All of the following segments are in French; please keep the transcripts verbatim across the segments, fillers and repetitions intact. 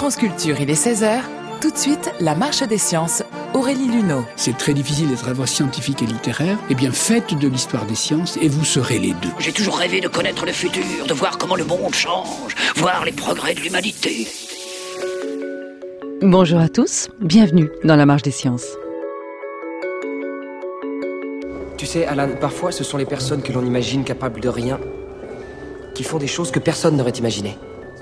France Culture, il est seize heures. Tout de suite, la marche des sciences. Aurélie Luneau. C'est très difficile d'être à la fois scientifique et littéraire. Eh bien, faites de l'histoire des sciences et vous serez les deux. J'ai toujours rêvé de connaître le futur, de voir comment le monde change, voir les progrès de l'humanité. Bonjour à tous, bienvenue dans la marche des sciences. Tu sais, Alan, parfois ce sont les personnes que l'on imagine capables de rien qui font des choses que personne n'aurait imaginées.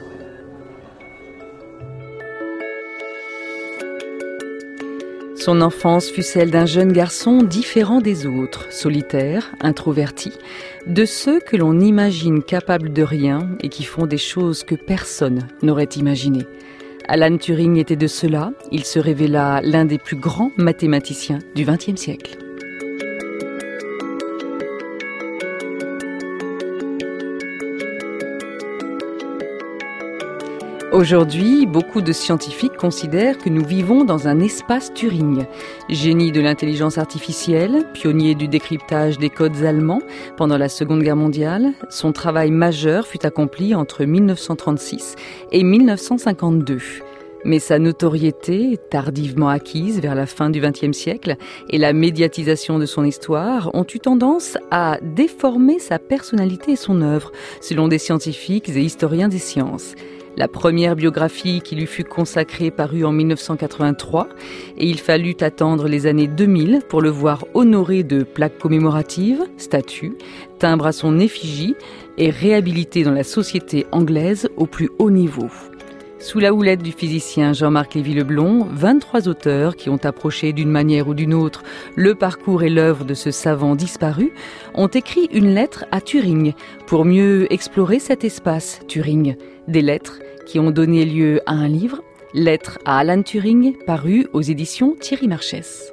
Son enfance fut celle d'un jeune garçon différent des autres, solitaire, introverti, de ceux que l'on imagine capables de rien et qui font des choses que personne n'aurait imaginées. Alan Turing était de ceux-là, il se révéla l'un des plus grands mathématiciens du vingtième siècle. Aujourd'hui, beaucoup de scientifiques considèrent que nous vivons dans un espace Turing. Génie de l'intelligence artificielle, pionnier du décryptage des codes allemands pendant la Seconde Guerre mondiale, son travail majeur fut accompli entre mille neuf cent trente-six et mille neuf cent cinquante-deux. Mais sa notoriété, tardivement acquise vers la fin du vingtième siècle, et la médiatisation de son histoire ont eu tendance à déformer sa personnalité et son œuvre, selon des scientifiques et historiens des sciences. La première biographie qui lui fut consacrée parut en mille neuf cent quatre-vingt-trois et il fallut attendre les années deux mille pour le voir honoré de plaques commémoratives, statues, timbres à son effigie et réhabilité dans la société anglaise au plus haut niveau. Sous la houlette du physicien Jean-Marc Lévy-Leblond, vingt-trois auteurs qui ont approché d'une manière ou d'une autre le parcours et l'œuvre de ce savant disparu ont écrit une lettre à Turing pour mieux explorer cet espace Turing. Des lettres qui ont donné lieu à un livre, Lettres à Alan Turing, paru aux éditions Thierry Marchès.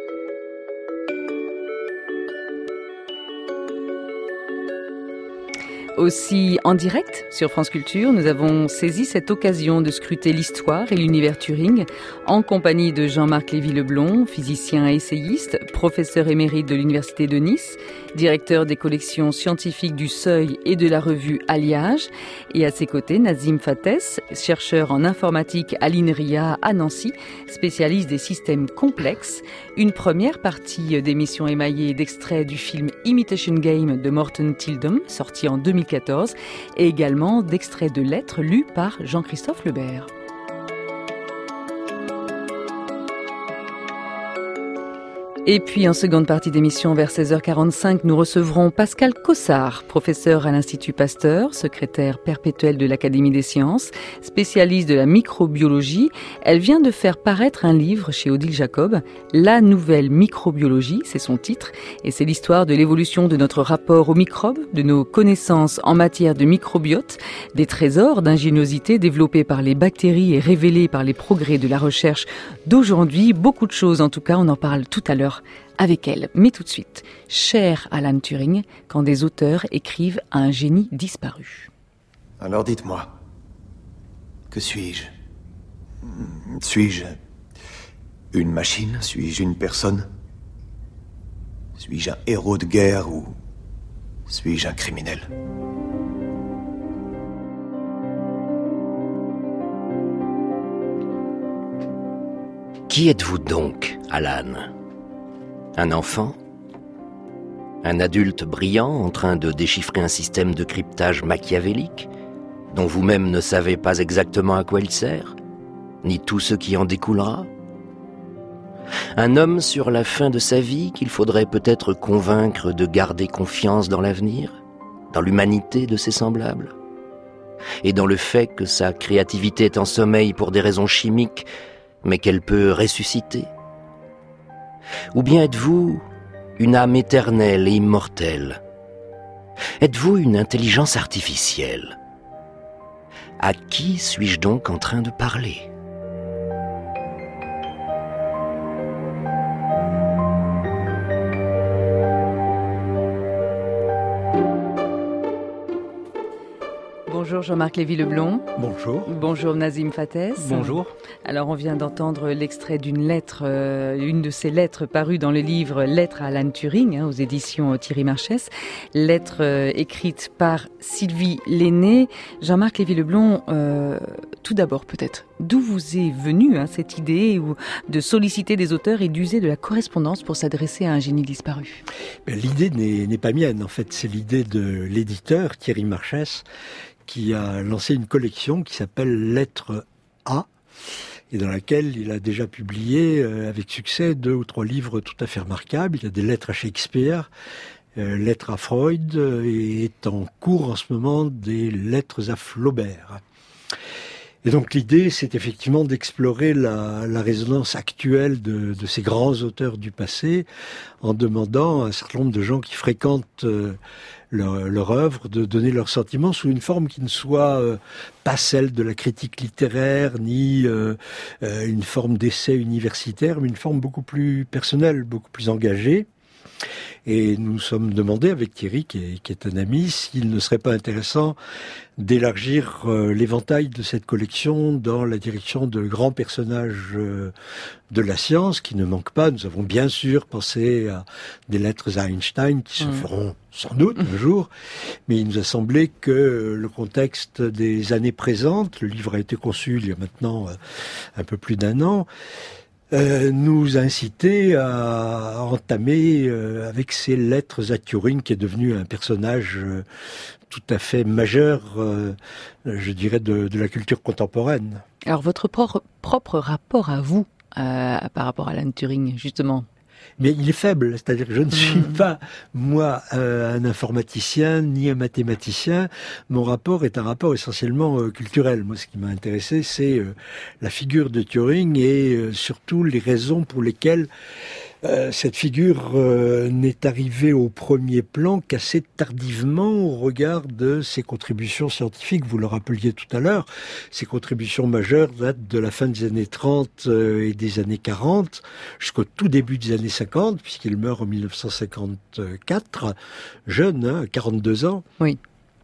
Aussi en direct sur France Culture, nous avons saisi cette occasion de scruter l'histoire et l'univers Turing en compagnie de Jean-Marc Lévy-Leblond, physicien et essayiste, professeur émérite de l'Université de Nice, directeur des collections scientifiques du Seuil et de la revue Alliage, et à ses côtés Nazim Fates, chercheur en informatique à l'INRIA à Nancy, spécialiste des systèmes complexes. Une première partie d'émission émaillée d'extraits du film Imitation Game de Morten Tyldum, sorti en deux mille quatorze, et également d'extraits de lettres lus par Jean-Christophe Lebert. Et puis en seconde partie d'émission, vers seize heures quarante-cinq, nous recevrons Pascale Cossard, professeure à l'Institut Pasteur, secrétaire perpétuelle de l'Académie des sciences, spécialiste de la microbiologie. Elle vient de faire paraître un livre chez Odile Jacob, La nouvelle microbiologie, c'est son titre, et c'est l'histoire de l'évolution de notre rapport aux microbes, de nos connaissances en matière de microbiote, des trésors d'ingéniosité développés par les bactéries et révélés par les progrès de la recherche d'aujourd'hui. Beaucoup de choses, en tout cas, on en parle tout à l'heure avec elle. Mais tout de suite, cher Alan Turing, quand des auteurs écrivent à un génie disparu. Alors dites-moi, que suis-je? Suis-je une machine? Suis-je une personne? Suis-je un héros de guerre ou suis-je un criminel? Qui êtes-vous donc, Alan ? Un enfant ? Un adulte brillant en train de déchiffrer un système de cryptage machiavélique, dont vous-même ne savez pas exactement à quoi il sert, ni tout ce qui en découlera ? Un homme sur la fin de sa vie qu'il faudrait peut-être convaincre de garder confiance dans l'avenir, dans l'humanité de ses semblables, et dans le fait que sa créativité est en sommeil pour des raisons chimiques, mais qu'elle peut ressusciter ? Ou bien êtes-vous une âme éternelle et immortelle ? Êtes-vous une intelligence artificielle ? À qui suis-je donc en train de parler ? Bonjour Jean-Marc Lévy-Leblond. Bonjour. Bonjour Nazim Fathès. Bonjour. Alors on vient d'entendre l'extrait d'une lettre, euh, une de ces lettres parues dans le livre Lettres à Alan Turing, hein, aux éditions Thierry Marchès. Lettre euh, écrite par Sylvie Lenné. Jean-Marc Lévy-Leblond, euh, tout d'abord peut-être, d'où vous est venue hein, cette idée ou de solliciter des auteurs et d'user de la correspondance pour s'adresser à un génie disparu? Ben, l'idée n'est, n'est pas mienne, en fait, c'est l'idée de l'éditeur Thierry Marchès qui a lancé une collection qui s'appelle Lettres A et dans laquelle il a déjà publié euh, avec succès deux ou trois livres tout à fait remarquables. Il y a des lettres à Shakespeare, euh, lettres à Freud euh, et est en cours en ce moment des lettres à Flaubert. Et donc l'idée, c'est effectivement d'explorer la, la résonance actuelle de, de ces grands auteurs du passé en demandant à un certain nombre de gens qui fréquentent euh, leur, leur œuvre de donner leurs sentiments sous une forme qui ne soit euh, pas celle de la critique littéraire ni euh, euh, une forme d'essai universitaire, mais une forme beaucoup plus personnelle, beaucoup plus engagée. Et nous nous sommes demandé avec Thierry, qui est, qui est un ami, s'il ne serait pas intéressant d'élargir euh, l'éventail de cette collection dans la direction de grands personnages euh, de la science, qui ne manquent pas. Nous avons bien sûr pensé à des lettres à Einstein, qui se mmh. feront sans doute un jour, mais il nous a semblé que le contexte des années présentes, le livre a été conçu il y a maintenant euh, un peu plus d'un an, Euh, nous a incité à entamer euh, avec ces lettres à Turing, qui est devenu un personnage euh, tout à fait majeur, euh, je dirais, de, de la culture contemporaine. Alors votre propre, propre rapport à vous, euh, par rapport à Alan Turing, justement? Mais il est faible, c'est-à-dire que je ne suis pas, moi, euh, un informaticien ni un mathématicien. Mon rapport est un rapport essentiellement euh, culturel. Moi, ce qui m'a intéressé, c'est euh, la figure de Turing et euh, surtout les raisons pour lesquelles euh, cette figure euh, n'est arrivée au premier plan qu'assez tardivement au regard de ses contributions scientifiques. Vous le rappeliez tout à l'heure, ses contributions majeures datent de la fin des années trente euh, et des années quarante jusqu'au tout début des années cinquante, puisqu'il meurt en dix-neuf cent cinquante-quatre, jeune, hein, quarante-deux ans. Oui.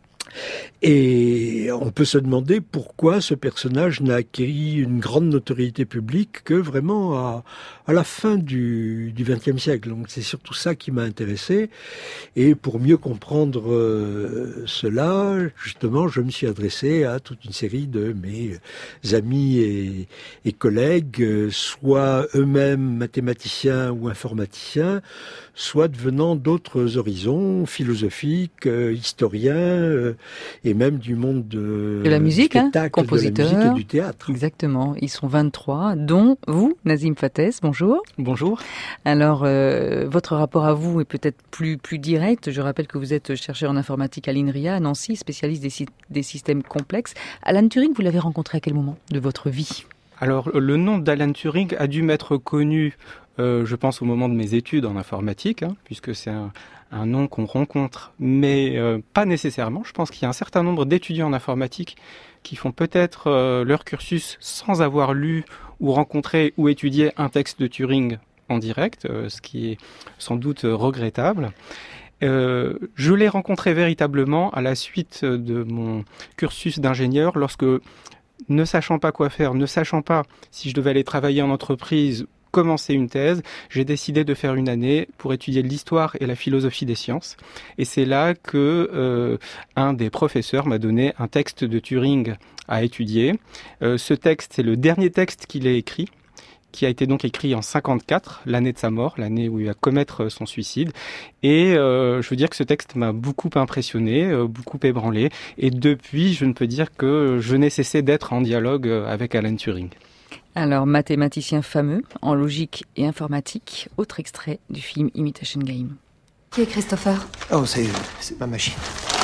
Et on peut se demander pourquoi ce personnage n'a acquis une grande notoriété publique que vraiment à, à la fin du vingtième siècle. Donc c'est surtout ça qui m'a intéressé. Et pour mieux comprendre euh, cela, justement, je me suis adressé à toute une série de mes amis et, et collègues, soit eux-mêmes mathématiciens ou informaticiens, soit devenant d'autres horizons philosophiques, euh, historiens, euh, et même du monde de, de la musique, hein, compositeur, de la musique et du théâtre. Exactement. Ils sont vingt-trois, dont vous, Nazim Fathès. Bonjour. Bonjour. Alors, euh, votre rapport à vous est peut-être plus plus direct. Je rappelle que vous êtes chercheur en informatique à l'INRIA, à Nancy, spécialiste des, des systèmes complexes. Alan Turing, vous l'avez rencontré à quel moment de votre vie? Alors, le nom d'Alan Turing a dû m'être connu, euh, je pense, au moment de mes études en informatique, hein, puisque c'est un, un nom qu'on rencontre, mais euh, pas nécessairement. Je pense qu'il y a un certain nombre d'étudiants en informatique qui font peut-être euh, leur cursus sans avoir lu ou rencontré ou étudié un texte de Turing en direct, euh, ce qui est sans doute regrettable. Euh, je l'ai rencontré véritablement à la suite de mon cursus d'ingénieur lorsque, ne sachant pas quoi faire, ne sachant pas si je devais aller travailler en entreprise, commencer une thèse, j'ai décidé de faire une année pour étudier l'histoire et la philosophie des sciences. Et c'est là que euh, un des professeurs m'a donné un texte de Turing à étudier. Euh, ce texte, c'est le dernier texte qu'il ait écrit, qui a été donc écrit en cinquante-quatre, l'année de sa mort, l'année où il va commettre son suicide. Et euh, je veux dire que ce texte m'a beaucoup impressionné, euh, beaucoup ébranlé. Et depuis, je ne peux dire que je n'ai cessé d'être en dialogue avec Alan Turing. Alors, mathématicien fameux en logique et informatique, autre extrait du film Imitation Game. Qui est Christopher? Oh, c'est, c'est ma machine.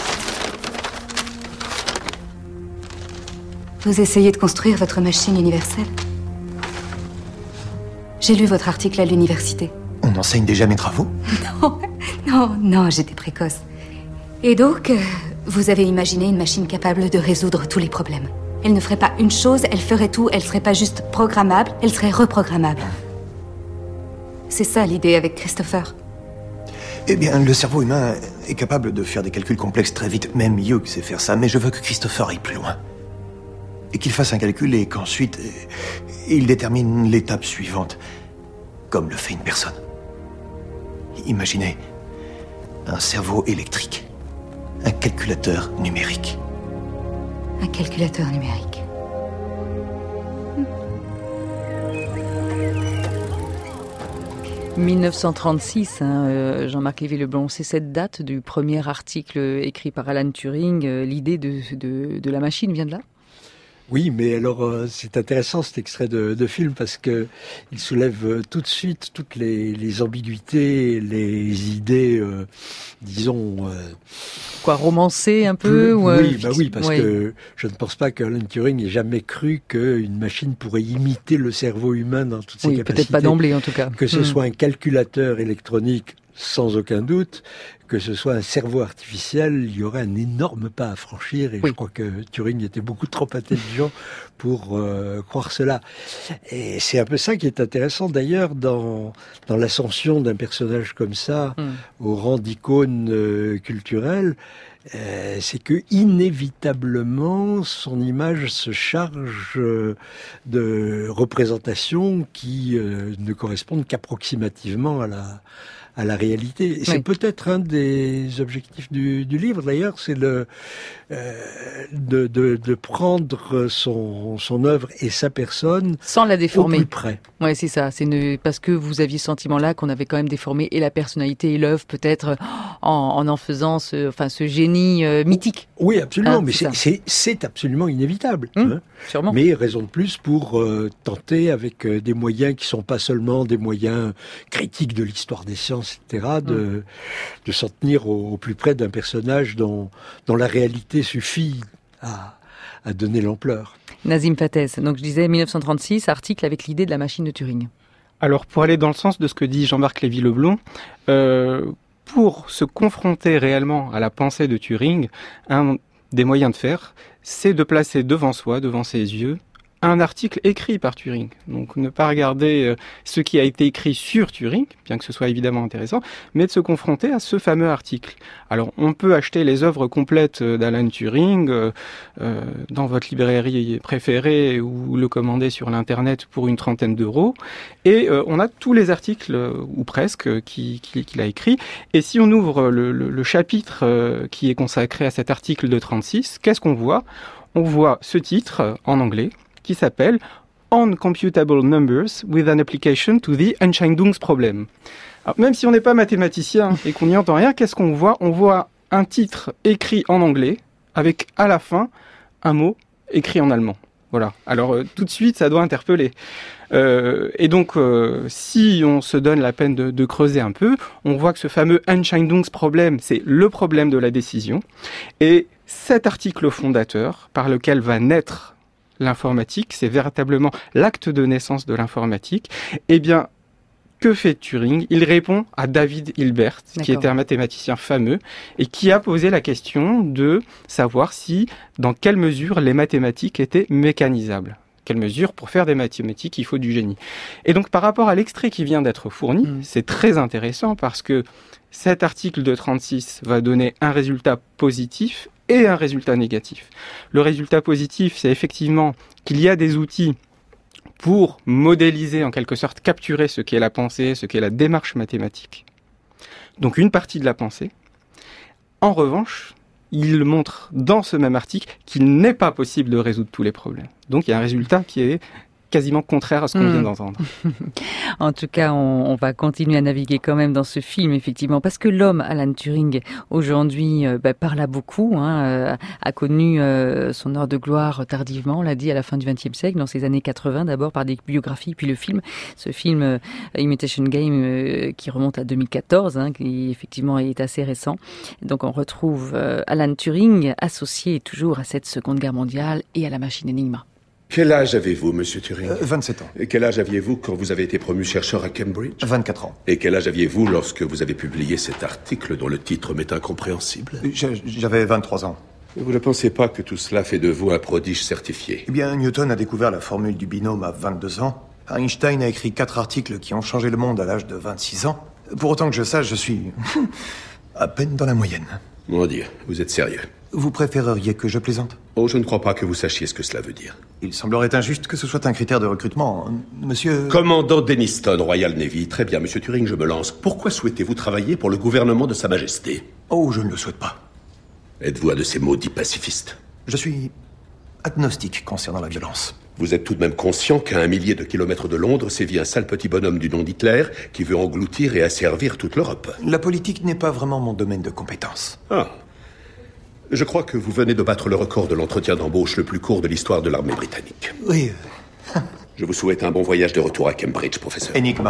Vous essayez de construire votre machine universelle? J'ai lu votre article à l'université. On enseigne déjà mes travaux? Non, non, non, j'étais précoce. Et donc, euh, vous avez imaginé une machine capable de résoudre tous les problèmes. Elle ne ferait pas une chose, elle ferait tout, elle serait pas juste programmable, elle serait reprogrammable. C'est ça l'idée avec Christopher. Eh bien, le cerveau humain est capable de faire des calculs complexes très vite. Même Hugh sait faire ça, mais je veux que Christopher aille plus loin. Et qu'il fasse un calcul et qu'ensuite, il détermine l'étape suivante, comme le fait une personne. Imaginez un cerveau électrique, un calculateur numérique. Un calculateur numérique. mille neuf cent trente-six, hein, euh, Jean-Marc Lévy-Leblond, c'est cette date du premier article écrit par Alan Turing. Euh, l'idée de, de, de la machine vient de là ? Oui, mais alors euh, c'est intéressant cet extrait de, de film parce que il soulève euh, tout de suite toutes les, les ambiguïtés, les idées, euh, disons... Euh, Quoi, romancées un peu plus, ou, euh, Oui, fixe... bah oui, parce oui. que je ne pense pas qu'Alan Turing ait jamais cru qu'une machine pourrait imiter le cerveau humain dans toutes ses oui, capacités. Peut-être pas d'emblée en tout cas. Que ce hmm. soit un calculateur électronique, sans aucun doute, que ce soit un cerveau artificiel, il y aurait un énorme pas à franchir et oui. Je crois que Turing était beaucoup trop intelligent pour euh, croire cela. Et c'est un peu ça qui est intéressant d'ailleurs dans, dans l'ascension d'un personnage comme ça mm. au rang d'icône euh, culturelle. Euh, c'est que inévitablement son image se charge euh, de représentations qui euh, ne correspondent qu'approximativement à la à la réalité. Et oui. C'est peut-être un des objectifs du, du livre, d'ailleurs, c'est le, euh, de, de, de prendre son, son œuvre et sa personne sans la déformer. Au plus près. Ouais, c'est ça. C'est une, parce que vous aviez ce sentiment-là qu'on avait quand même déformé et la personnalité et l'œuvre, peut-être en, en en faisant ce, enfin, ce génie euh, mythique. Oui, absolument. Hein, mais c'est, c'est, c'est, c'est absolument inévitable. Mmh, hein. Sûrement. Mais raison de plus pour euh, tenter avec euh, des moyens qui sont pas seulement des moyens critiques de l'histoire des sciences, et cetera, de, mmh. de s'en tenir au, au plus près d'un personnage dont, dont la réalité suffit à, à donner l'ampleur. Nazim Fathès, donc je disais mille neuf cent trente-six, article avec l'idée de la machine de Turing. Alors pour aller dans le sens de ce que dit Jean-Marc Lévy-Leblond, euh, pour se confronter réellement à la pensée de Turing, un des moyens de faire, c'est de placer devant soi, devant ses yeux, un article écrit par Turing. Donc ne pas regarder ce qui a été écrit sur Turing, bien que ce soit évidemment intéressant, mais de se confronter à ce fameux article. Alors on peut acheter les œuvres complètes d'Alan Turing euh, euh, dans votre librairie préférée ou le commander sur l'internet pour une trentaine d'euros, et euh, on a tous les articles, euh, ou presque, qui, qui, qu'il a écrit. Et si on ouvre le, le, le chapitre euh, qui est consacré à cet article de trente-six, qu'est-ce qu'on voit ? On voit ce titre en anglais, qui s'appelle « Uncomputable Numbers with an Application to the Entscheidungsproblem ». Alors, même si on n'est pas mathématicien et qu'on n'y entend rien, qu'est-ce qu'on voit ? On voit un titre écrit en anglais, avec à la fin un mot écrit en allemand. Voilà. Alors euh, tout de suite, ça doit interpeller. Euh, et donc, euh, si on se donne la peine de, de creuser un peu, on voit que ce fameux Entscheidungsproblem, c'est le problème de la décision. Et cet article fondateur, par lequel va naître l'informatique, c'est véritablement l'acte de naissance de l'informatique, eh bien, que fait Turing ? Il répond à David Hilbert, D'accord. qui était un mathématicien fameux, et qui a posé la question de savoir si, dans quelle mesure les mathématiques étaient mécanisables. Quelle mesure, pour faire des mathématiques, il faut du génie. Et donc, par rapport à l'extrait qui vient d'être fourni, mmh. c'est très intéressant parce que cet article de trente-six va donner un résultat positif et un résultat négatif. Le résultat positif, c'est effectivement qu'il y a des outils pour modéliser, en quelque sorte, capturer ce qu'est la pensée, ce qu'est la démarche mathématique. Donc une partie de la pensée. En revanche, il montre dans ce même article qu'il n'est pas possible de résoudre tous les problèmes. Donc il y a un résultat qui est quasiment contraire à ce qu'on mmh. vient d'entendre. En tout cas, on, on va continuer à naviguer quand même dans ce film, effectivement, parce que l'homme, Alan Turing, aujourd'hui, euh, bah, parle à beaucoup, hein, euh, a connu euh, son heure de gloire tardivement, on l'a dit, à la fin du vingtième siècle, dans ses années quatre-vingts, d'abord par des biographies, puis le film, ce film euh, Imitation Game, euh, qui remonte à deux mille quatorze, hein, qui effectivement est assez récent. Donc on retrouve euh, Alan Turing associé toujours à cette Seconde Guerre mondiale et à la machine Enigma. Quel âge avez-vous, monsieur Turing ? euh, vingt-sept ans. Et quel âge aviez-vous quand vous avez été promu chercheur à Cambridge ? vingt-quatre ans. Et quel âge aviez-vous lorsque vous avez publié cet article dont le titre m'est incompréhensible ? J'avais vingt-trois ans. Vous ne pensez pas que tout cela fait de vous un prodige certifié ? Eh bien, Newton a découvert la formule du binôme à vingt-deux ans. Einstein a écrit quatre articles qui ont changé le monde à l'âge de vingt-six ans. Pour autant que je sache, je suis à peine dans la moyenne. Mon Dieu, vous êtes sérieux? Vous préféreriez que je plaisante? Oh, je ne crois pas que vous sachiez ce que cela veut dire. Il semblerait injuste que ce soit un critère de recrutement. Monsieur... Commandant Denniston, Royal Navy. Très bien, Monsieur Turing, je me lance. Pourquoi souhaitez-vous travailler pour le gouvernement de Sa Majesté? Oh, je ne le souhaite pas. Êtes-vous un de ces maudits pacifistes? Je suis agnostique concernant la violence. Vous êtes tout de même conscient qu'à un millier de kilomètres de Londres sévit un sale petit bonhomme du nom d'Hitler qui veut engloutir et asservir toute l'Europe? La politique n'est pas vraiment mon domaine de compétence. Ah. Je crois que vous venez de battre le record de l'entretien d'embauche le plus court de l'histoire de l'armée britannique. Oui. Je vous souhaite un bon voyage de retour à Cambridge, professeur. Enigma.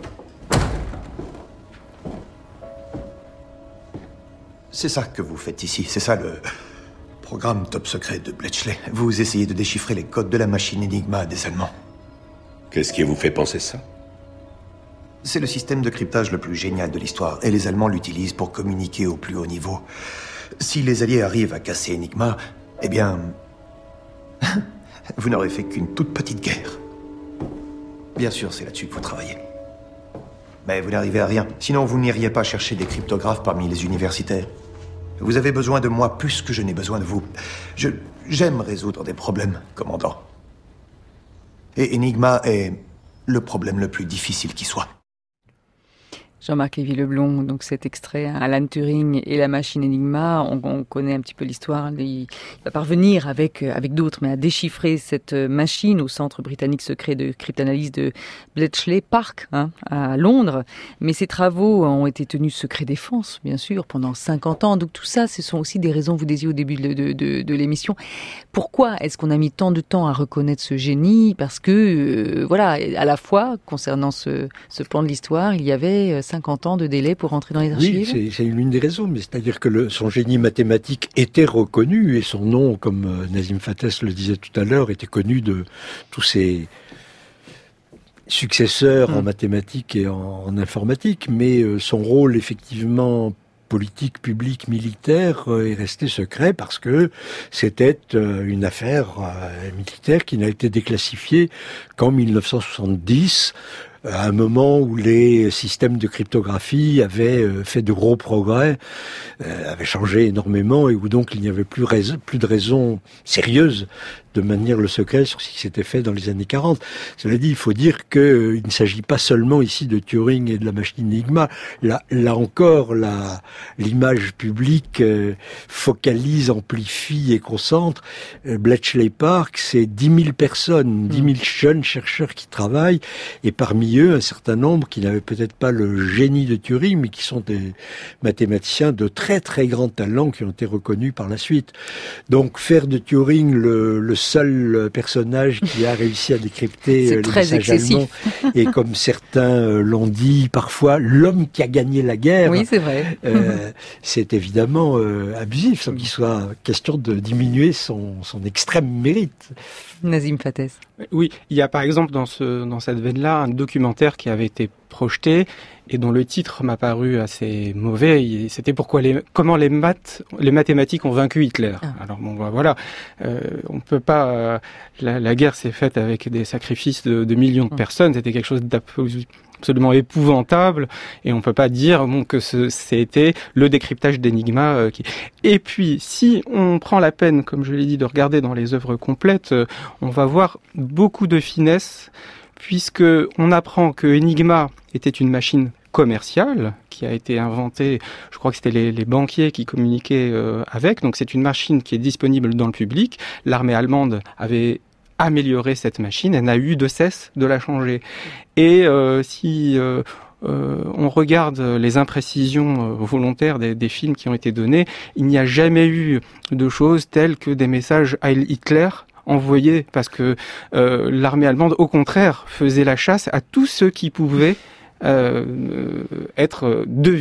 C'est ça que vous faites ici, c'est ça le programme top secret de Bletchley. Vous essayez de déchiffrer les codes de la machine Enigma des Allemands. Qu'est-ce qui vous fait penser ça? C'est le système de cryptage le plus génial de l'histoire, et les Allemands l'utilisent pour communiquer au plus haut niveau. Si les Alliés arrivent à casser Enigma, eh bien... vous n'aurez fait qu'une toute petite guerre. Bien sûr, c'est là-dessus que vous travaillez. Mais vous n'arrivez à rien. Sinon, vous n'iriez pas chercher des cryptographes parmi les universitaires. Vous avez besoin de moi plus que je n'ai besoin de vous. Je... J'aime résoudre des problèmes, commandant. Et Enigma est le problème le plus difficile qui soit. Jean-Marc Lévy-Leblond, donc cet extrait, Alan Turing et la machine Enigma, on, on connaît un petit peu l'histoire. Il, il va parvenir avec avec d'autres, mais à déchiffrer cette machine au centre britannique secret de cryptanalyse de Bletchley Park, hein, à Londres. Mais ces travaux ont été tenus secret défense, bien sûr, pendant cinquante ans. Donc tout ça, ce sont aussi des raisons, vous disiez au début de, de, de, de l'émission. Pourquoi est-ce qu'on a mis tant de temps à reconnaître ce génie? Parce que, euh, voilà, à la fois, concernant ce, ce pan de l'histoire, il y avait cinquante ans de délai pour entrer dans les archives. Oui, c'est, c'est l'une des raisons, mais c'est-à-dire que le, son génie mathématique était reconnu et son nom, comme euh, Nazim Fates le disait tout à l'heure, était connu de tous ses successeurs mmh. en mathématiques et en, en informatique, mais euh, son rôle effectivement politique, publique, militaire euh, est resté secret parce que c'était euh, une affaire euh, militaire qui n'a été déclassifiée qu'en dix-neuf cent soixante-dix, à un moment où les systèmes de cryptographie avaient fait de gros progrès, euh, avaient changé énormément et où donc il n'y avait plus, raison, plus de raison sérieuse de maintenir le secret sur ce qui s'était fait dans les années quarante. Cela dit, il faut dire qu'il euh, ne s'agit pas seulement ici de Turing et de la machine Enigma. Là, là encore, la, l'image publique euh, focalise, amplifie et concentre. Euh, Bletchley Park, c'est dix mille personnes, dix mille jeunes chercheurs qui travaillent, et parmi eux, un certain nombre qui n'avaient peut-être pas le génie de Turing, mais qui sont des mathématiciens de très très grand talent qui ont été reconnus par la suite. Donc faire de Turing le, le seul personnage qui a réussi à décrypter les messages allemands, et comme certains l'ont dit parfois, l'homme qui a gagné la guerre, oui, c'est vrai. euh, c'est évidemment euh, abusif, sans qu'il soit question de diminuer son, son extrême mérite. Nazim Fates. Oui, il y a par exemple dans, ce, dans cette veine-là un documentaire qui avait été projeté et dont le titre m'a paru assez mauvais. C'était pourquoi les, comment les maths, les mathématiques ont vaincu Hitler. Ah. Alors bon, voilà, euh, on peut pas. Euh, la, la guerre s'est faite avec des sacrifices de, de millions de personnes. C'était quelque chose d'absolument épouvantable, et on peut pas dire bon que ce, c'était le décryptage d'Enigma. Euh, qui... Et puis, si on prend la peine, comme je l'ai dit, de regarder dans les œuvres complètes, euh, on va voir beaucoup de finesse, puisque on apprend que Enigma était une machine commerciale qui a été inventée, je crois que c'était les, les banquiers qui communiquaient euh, avec, donc c'est une machine qui est disponible dans le public. L'armée allemande avait amélioré cette machine, elle n'a eu de cesse de la changer. Et euh, si euh, euh, on regarde les imprécisions euh, volontaires des, des films qui ont été donnés, il n'y a jamais eu de choses telles que des messages Heil Hitler envoyés, parce que euh, l'armée allemande, au contraire, faisait la chasse à tous ceux qui pouvaient Euh, être deviné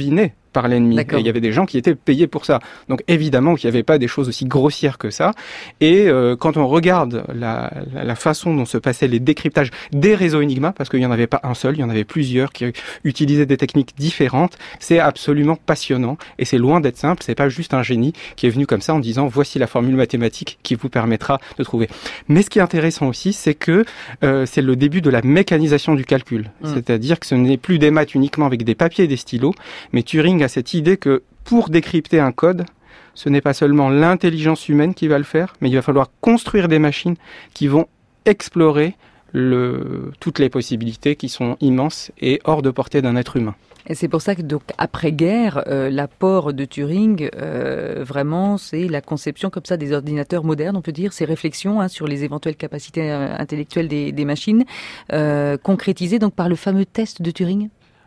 par l'ennemi. Et il y avait des gens qui étaient payés pour ça. Donc évidemment qu'il n'y avait pas des choses aussi grossières que ça. Et euh, quand on regarde la, la, la façon dont se passaient les décryptages des réseaux Enigma, parce qu'il n'y en avait pas un seul, il y en avait plusieurs qui utilisaient des techniques différentes, c'est absolument passionnant. Et c'est loin d'être simple, c'est pas juste un génie qui est venu comme ça en disant voici la formule mathématique qui vous permettra de trouver. Mais ce qui est intéressant aussi, c'est que euh, c'est le début de la mécanisation du calcul. Mmh. C'est-à-dire que ce n'est plus des maths uniquement avec des papiers et des stylos, mais Turing a cette idée que pour décrypter un code, ce n'est pas seulement l'intelligence humaine qui va le faire, mais il va falloir construire des machines qui vont explorer le, toutes les possibilités qui sont immenses et hors de portée d'un être humain. Et c'est pour ça que donc après-guerre, euh, l'apport de Turing, euh, vraiment, c'est la conception comme ça des ordinateurs modernes, on peut dire, ces réflexions hein, sur les éventuelles capacités euh, intellectuelles des, des machines, euh, concrétisées donc par le fameux test de Turing.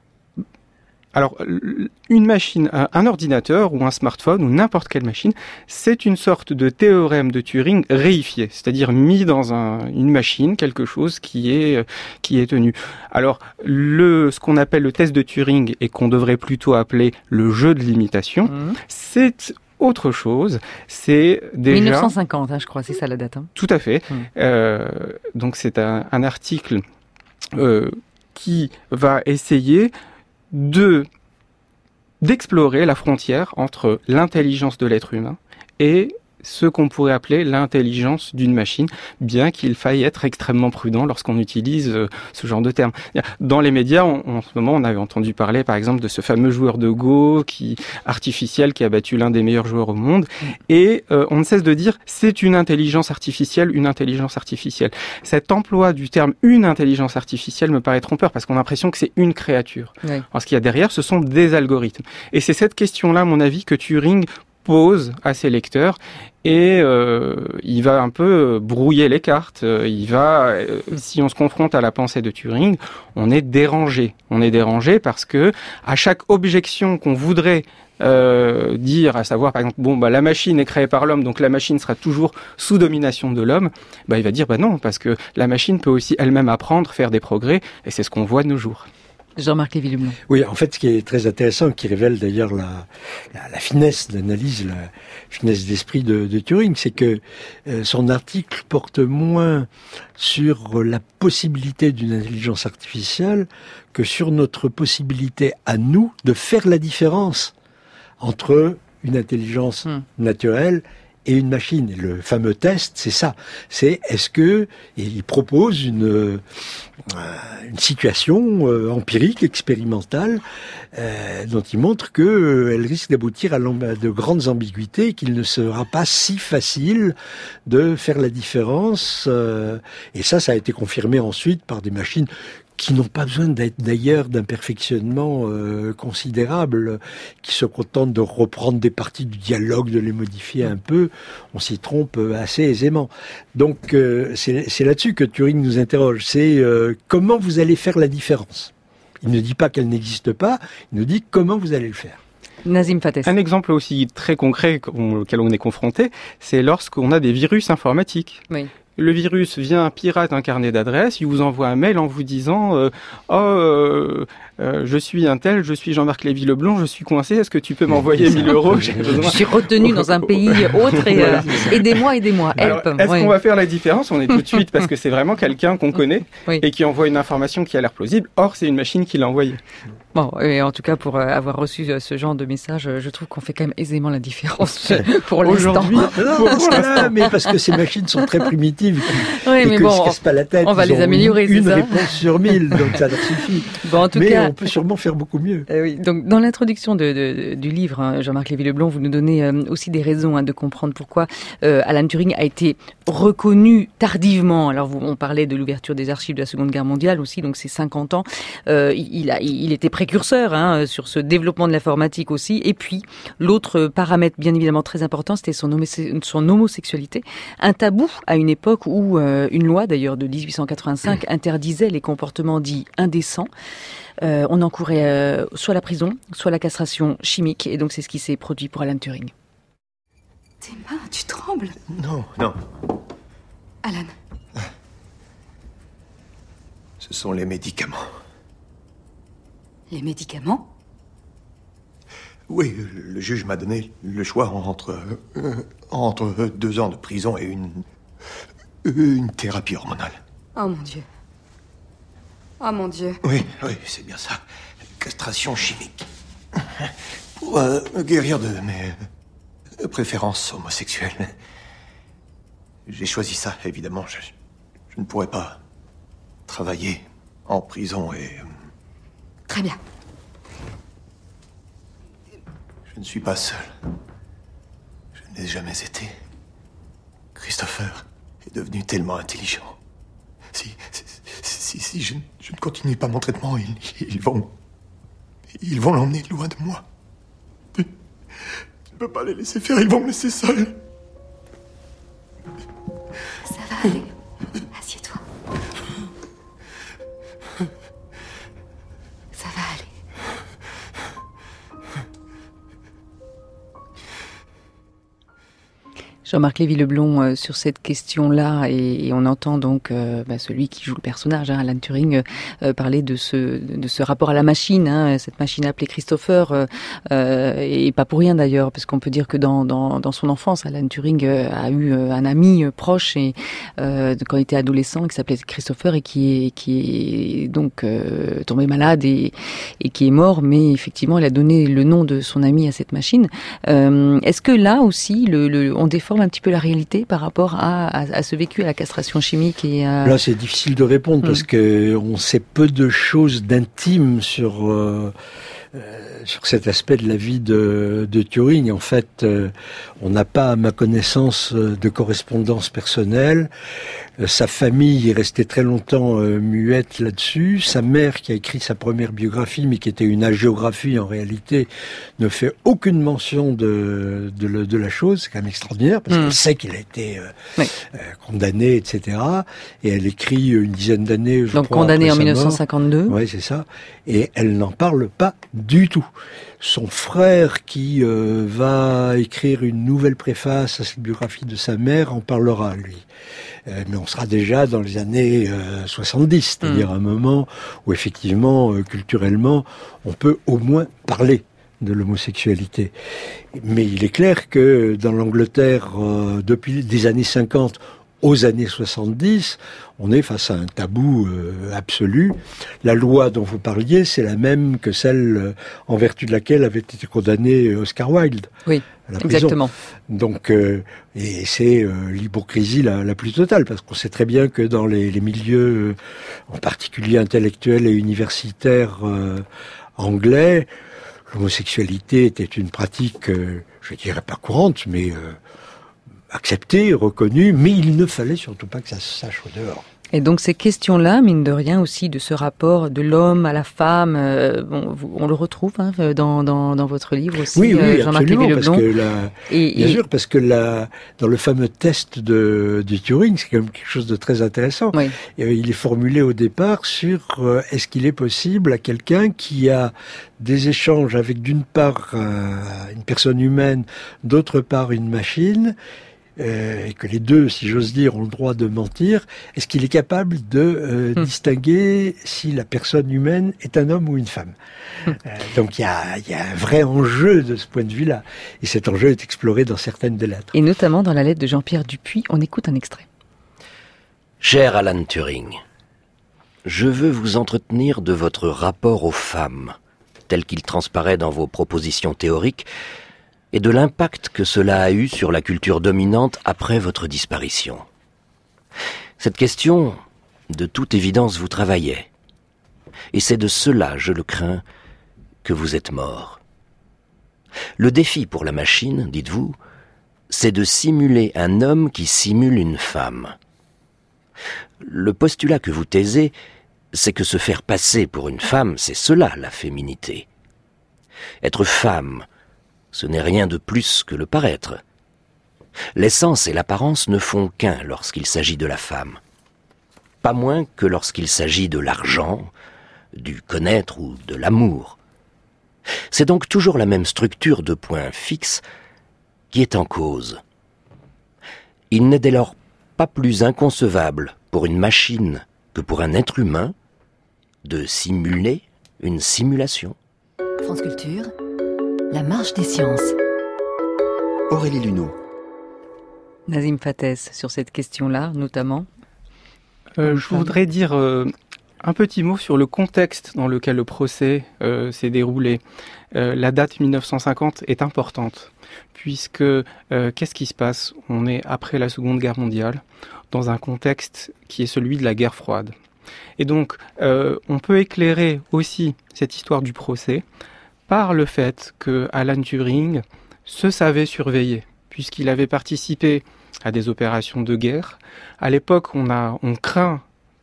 Alors, une machine, un ordinateur ou un smartphone ou n'importe quelle machine, c'est une sorte de théorème de Turing réifié, c'est-à-dire mis dans un, une machine, quelque chose qui est qui est tenu. Alors, le ce qu'on appelle le test de Turing et qu'on devrait plutôt appeler le jeu de l'imitation, mmh. c'est autre chose. C'est déjà mille neuf cent cinquante, hein, je crois, c'est ça la date. Hein. Tout à fait. Mmh. Euh, donc, c'est un, un article euh, qui va essayer de d'explorer la frontière entre l'intelligence de l'être humain et ce qu'on pourrait appeler l'intelligence d'une machine, bien qu'il faille être extrêmement prudent lorsqu'on utilise euh, ce genre de termes. Dans les médias, on, en ce moment, on avait entendu parler, par exemple, de ce fameux joueur de Go qui artificiel qui a battu l'un des meilleurs joueurs au monde, et euh, on ne cesse de dire c'est une intelligence artificielle, une intelligence artificielle. Cet emploi du terme une intelligence artificielle me paraît trompeur parce qu'on a l'impression que c'est une créature. Oui. Alors, ce qu'il y a derrière, ce sont des algorithmes. Et c'est cette question-là, à mon avis, que Turing pose à ses lecteurs et euh, il va un peu brouiller les cartes. Il va, euh, si on se confronte à la pensée de Turing, on est dérangé. On est dérangé parce que à chaque objection qu'on voudrait euh, dire, à savoir par exemple, bon bah la machine est créée par l'homme, donc la machine sera toujours sous domination de l'homme. Bah il va dire bah non, parce que la machine peut aussi elle-même apprendre, faire des progrès, et c'est ce qu'on voit de nos jours. Jean-Marc Lévy-Leblond. Oui, en fait, ce qui est très intéressant, qui révèle d'ailleurs la, la, la finesse d'analyse, la finesse d'esprit de, de Turing, c'est que euh, son article porte moins sur la possibilité d'une intelligence artificielle que sur notre possibilité à nous de faire la différence entre une intelligence mmh. naturelle et une machine. Et le fameux test, c'est ça. C'est est-ce que et il propose une euh, une situation euh, empirique, expérimentale, euh, dont il montre que euh, elle risque d'aboutir à de grandes ambiguïtés, et qu'il ne sera pas si facile de faire la différence. Euh, et ça, ça a été confirmé ensuite par des machines qui n'ont pas besoin d'être d'ailleurs d'un perfectionnement euh, considérable, qui se contentent de reprendre des parties du dialogue, de les modifier un peu. On s'y trompe assez aisément. Donc euh, c'est, c'est là-dessus que Turing nous interroge. C'est euh, comment vous allez faire la différence. Il ne dit pas qu'elle n'existe pas, il nous dit comment vous allez le faire. Nazim Fates. Un exemple aussi très concret auquel on est confronté, c'est lorsqu'on a des virus informatiques. Oui. Le virus vient, pirate un carnet d'adresses, il vous envoie un mail en vous disant euh, « Oh, euh, euh, je suis un tel, je suis Jean-Marc Lévy-Leblond, je suis coincé, est-ce que tu peux m'envoyer mille euros ?» Je suis retenu dans un pays autre et euh, aidez-moi, aidez-moi, help. Alors, est-ce oui. qu'on va faire la différence? On est tout de suite parce que c'est vraiment quelqu'un qu'on connaît oui. et qui envoie une information qui a l'air plausible. Or, c'est une machine qui l'a envoyée. Bon, et en tout cas, pour euh, avoir reçu euh, ce genre de message, euh, je trouve qu'on fait quand même aisément la différence pour l'instant. Aujourd'hui, non, pour l'instant. Mais parce que ces machines sont très primitives oui, et mais qu'ils bon, se cassent pas la tête. On va Ils les améliorer, c'est une ça. Une réponse sur mille, donc ça leur suffit. Bon, en tout mais cas, on peut sûrement faire beaucoup mieux. Euh, oui, donc dans l'introduction de, de, du livre, hein, Jean-Marc Lévy-Leblond, vous nous donnez euh, aussi des raisons hein, de comprendre pourquoi euh, Alan Turing a été reconnu tardivement. Alors, vous, on parlait de l'ouverture des archives de la Seconde Guerre mondiale aussi, donc c'est cinquante ans. Euh, il, a, il était précurseur hein, sur ce développement de l'informatique aussi. Et puis, l'autre paramètre bien évidemment très important, c'était son, homose- son homosexualité. Un tabou à une époque où euh, une loi d'ailleurs de dix-huit cent quatre-vingt-cinq interdisait les comportements dits indécents. Euh, on encourait euh, soit la prison, soit la castration chimique. Et donc, c'est ce qui s'est produit pour Alan Turing. Tes mains, tu trembles. Non, non. Alan. Ce sont les médicaments. Les médicaments? Oui, le juge m'a donné le choix entre, euh, entre deux ans de prison et une, une thérapie hormonale. Oh mon Dieu. Oh mon Dieu. Oui, oui, c'est bien ça. Castration chimique. Pour euh, guérir de mes préférences homosexuelles. J'ai choisi ça, évidemment. Je, je ne pourrais pas travailler en prison et... Très bien. Je ne suis pas seul. Je n'ai jamais été. Christopher est devenu tellement intelligent. Si, si, si, si je, je ne continue pas mon traitement, ils, ils vont... Ils vont l'emmener loin de moi. Je ne peux pas les laisser faire, ils vont me laisser seul. Ça va aller. Assieds-toi. Ça va aller. Jean-Marc Lévy-Leblond, euh, sur cette question-là, et, et on entend donc euh, bah, celui qui joue le personnage, hein, Alan Turing, euh, parler de ce, de ce rapport à la machine, hein, cette machine appelée Christopher, euh, euh, et pas pour rien d'ailleurs, parce qu'on peut dire que dans, dans, dans son enfance, Alan Turing euh, a eu euh, un ami euh, proche et euh, quand il était adolescent, qui s'appelait Christopher et qui est, qui est donc euh, tombé malade et, et qui est mort, mais effectivement, il a donné le nom de son ami à cette machine. Euh, est-ce que là aussi, le, le, on déforme un petit peu la réalité par rapport à, à, à ce vécu, à la castration chimique et à... Là, c'est difficile de répondre mmh. parce que on sait peu de choses d'intime sur euh, euh, sur cet aspect de la vie de, de Turing. En fait, euh, on n'a pas, à ma connaissance, de correspondance personnelle. Euh, sa famille est restée très longtemps euh, muette là-dessus. Sa mère, qui a écrit sa première biographie, mais qui était une hagiographie en réalité, ne fait aucune mention de de, le, de la chose. C'est quand même extraordinaire parce mmh. qu'elle sait qu'il a été euh, oui. euh, condamné, et cetera. Et elle écrit une dizaine d'années. Je Donc crois, condamné en mort. dix-neuf cent cinquante-deux. Oui, c'est ça. Et elle n'en parle pas du tout. Son frère, qui euh, va écrire une nouvelle préface à cette biographie de sa mère, en parlera, lui. Euh, mais on sera déjà dans les années euh, soixante-dix, c'est-à-dire mmh. un moment où, effectivement, euh, culturellement, on peut au moins parler de l'homosexualité. Mais il est clair que dans l'Angleterre, euh, depuis les années cinquante aux années soixante-dix, on est face à un tabou euh, absolu. La loi dont vous parliez, c'est la même que celle euh, en vertu de laquelle avait été condamné Oscar Wilde. Oui, à la prison. Exactement. Donc, euh, et c'est euh, l'hypocrisie la, la plus totale, parce qu'on sait très bien que dans les, les milieux, euh, en particulier intellectuels et universitaires euh, anglais, l'homosexualité était une pratique, euh, je dirais pas courante, mais euh, acceptée, reconnue, mais il ne fallait surtout pas que ça se sache au dehors. Et donc ces questions-là, mine de rien aussi, de ce rapport de l'homme à la femme, euh, bon, vous, on le retrouve hein, dans, dans, dans votre livre aussi, oui, oui, euh, Jean-Marc Lévy-Leblond. Parce que la, et, bien et... sûr, parce que la, dans le fameux test de, de Turing, c'est quand même quelque chose de très intéressant. Oui. Et, euh, il est formulé au départ sur euh, est-ce qu'il est possible à quelqu'un qui a des échanges avec d'une part euh, une personne humaine, d'autre part une machine, Euh, et que les deux, si j'ose dire, ont le droit de mentir, est-ce qu'il est capable de euh, mmh. distinguer si la personne humaine est un homme ou une femme mmh. euh, Donc il y a, y a un vrai enjeu de ce point de vue-là. Et cet enjeu est exploré dans certaines des lettres. Et notamment dans la lettre de Jean-Pierre Dupuis, on écoute un extrait. Cher Alan Turing, je veux vous entretenir de votre rapport aux femmes, tel qu'il transparaît dans vos propositions théoriques, et de l'impact que cela a eu sur la culture dominante après votre disparition. Cette question, de toute évidence, vous travaillait. Et c'est de cela, je le crains, que vous êtes mort. Le défi pour la machine, dites-vous, c'est de simuler un homme qui simule une femme. Le postulat que vous taisez, c'est que se faire passer pour une femme, c'est cela, la féminité. Être femme, ce n'est rien de plus que le paraître. L'essence et l'apparence ne font qu'un lorsqu'il s'agit de la femme. Pas moins que lorsqu'il s'agit de l'argent, du connaître ou de l'amour. C'est donc toujours la même structure de points fixes qui est en cause. Il n'est dès lors pas plus inconcevable pour une machine que pour un être humain de simuler une simulation. France Culture, La marche des sciences. Aurélie Luneau. Nazim Fathès, sur cette question-là, notamment. Euh, je voudrais dire euh, un petit mot sur le contexte dans lequel le procès euh, s'est déroulé. Euh, la date mille neuf cent cinquante est importante, puisque euh, qu'est-ce qui se passe ? On est après la Seconde Guerre mondiale, dans un contexte qui est celui de la guerre froide. Et donc, euh, on peut éclairer aussi cette histoire du procès par le fait que Alan Turing se savait surveillé, puisqu'il avait participé à des opérations de guerre. À l'époque, on a, on craint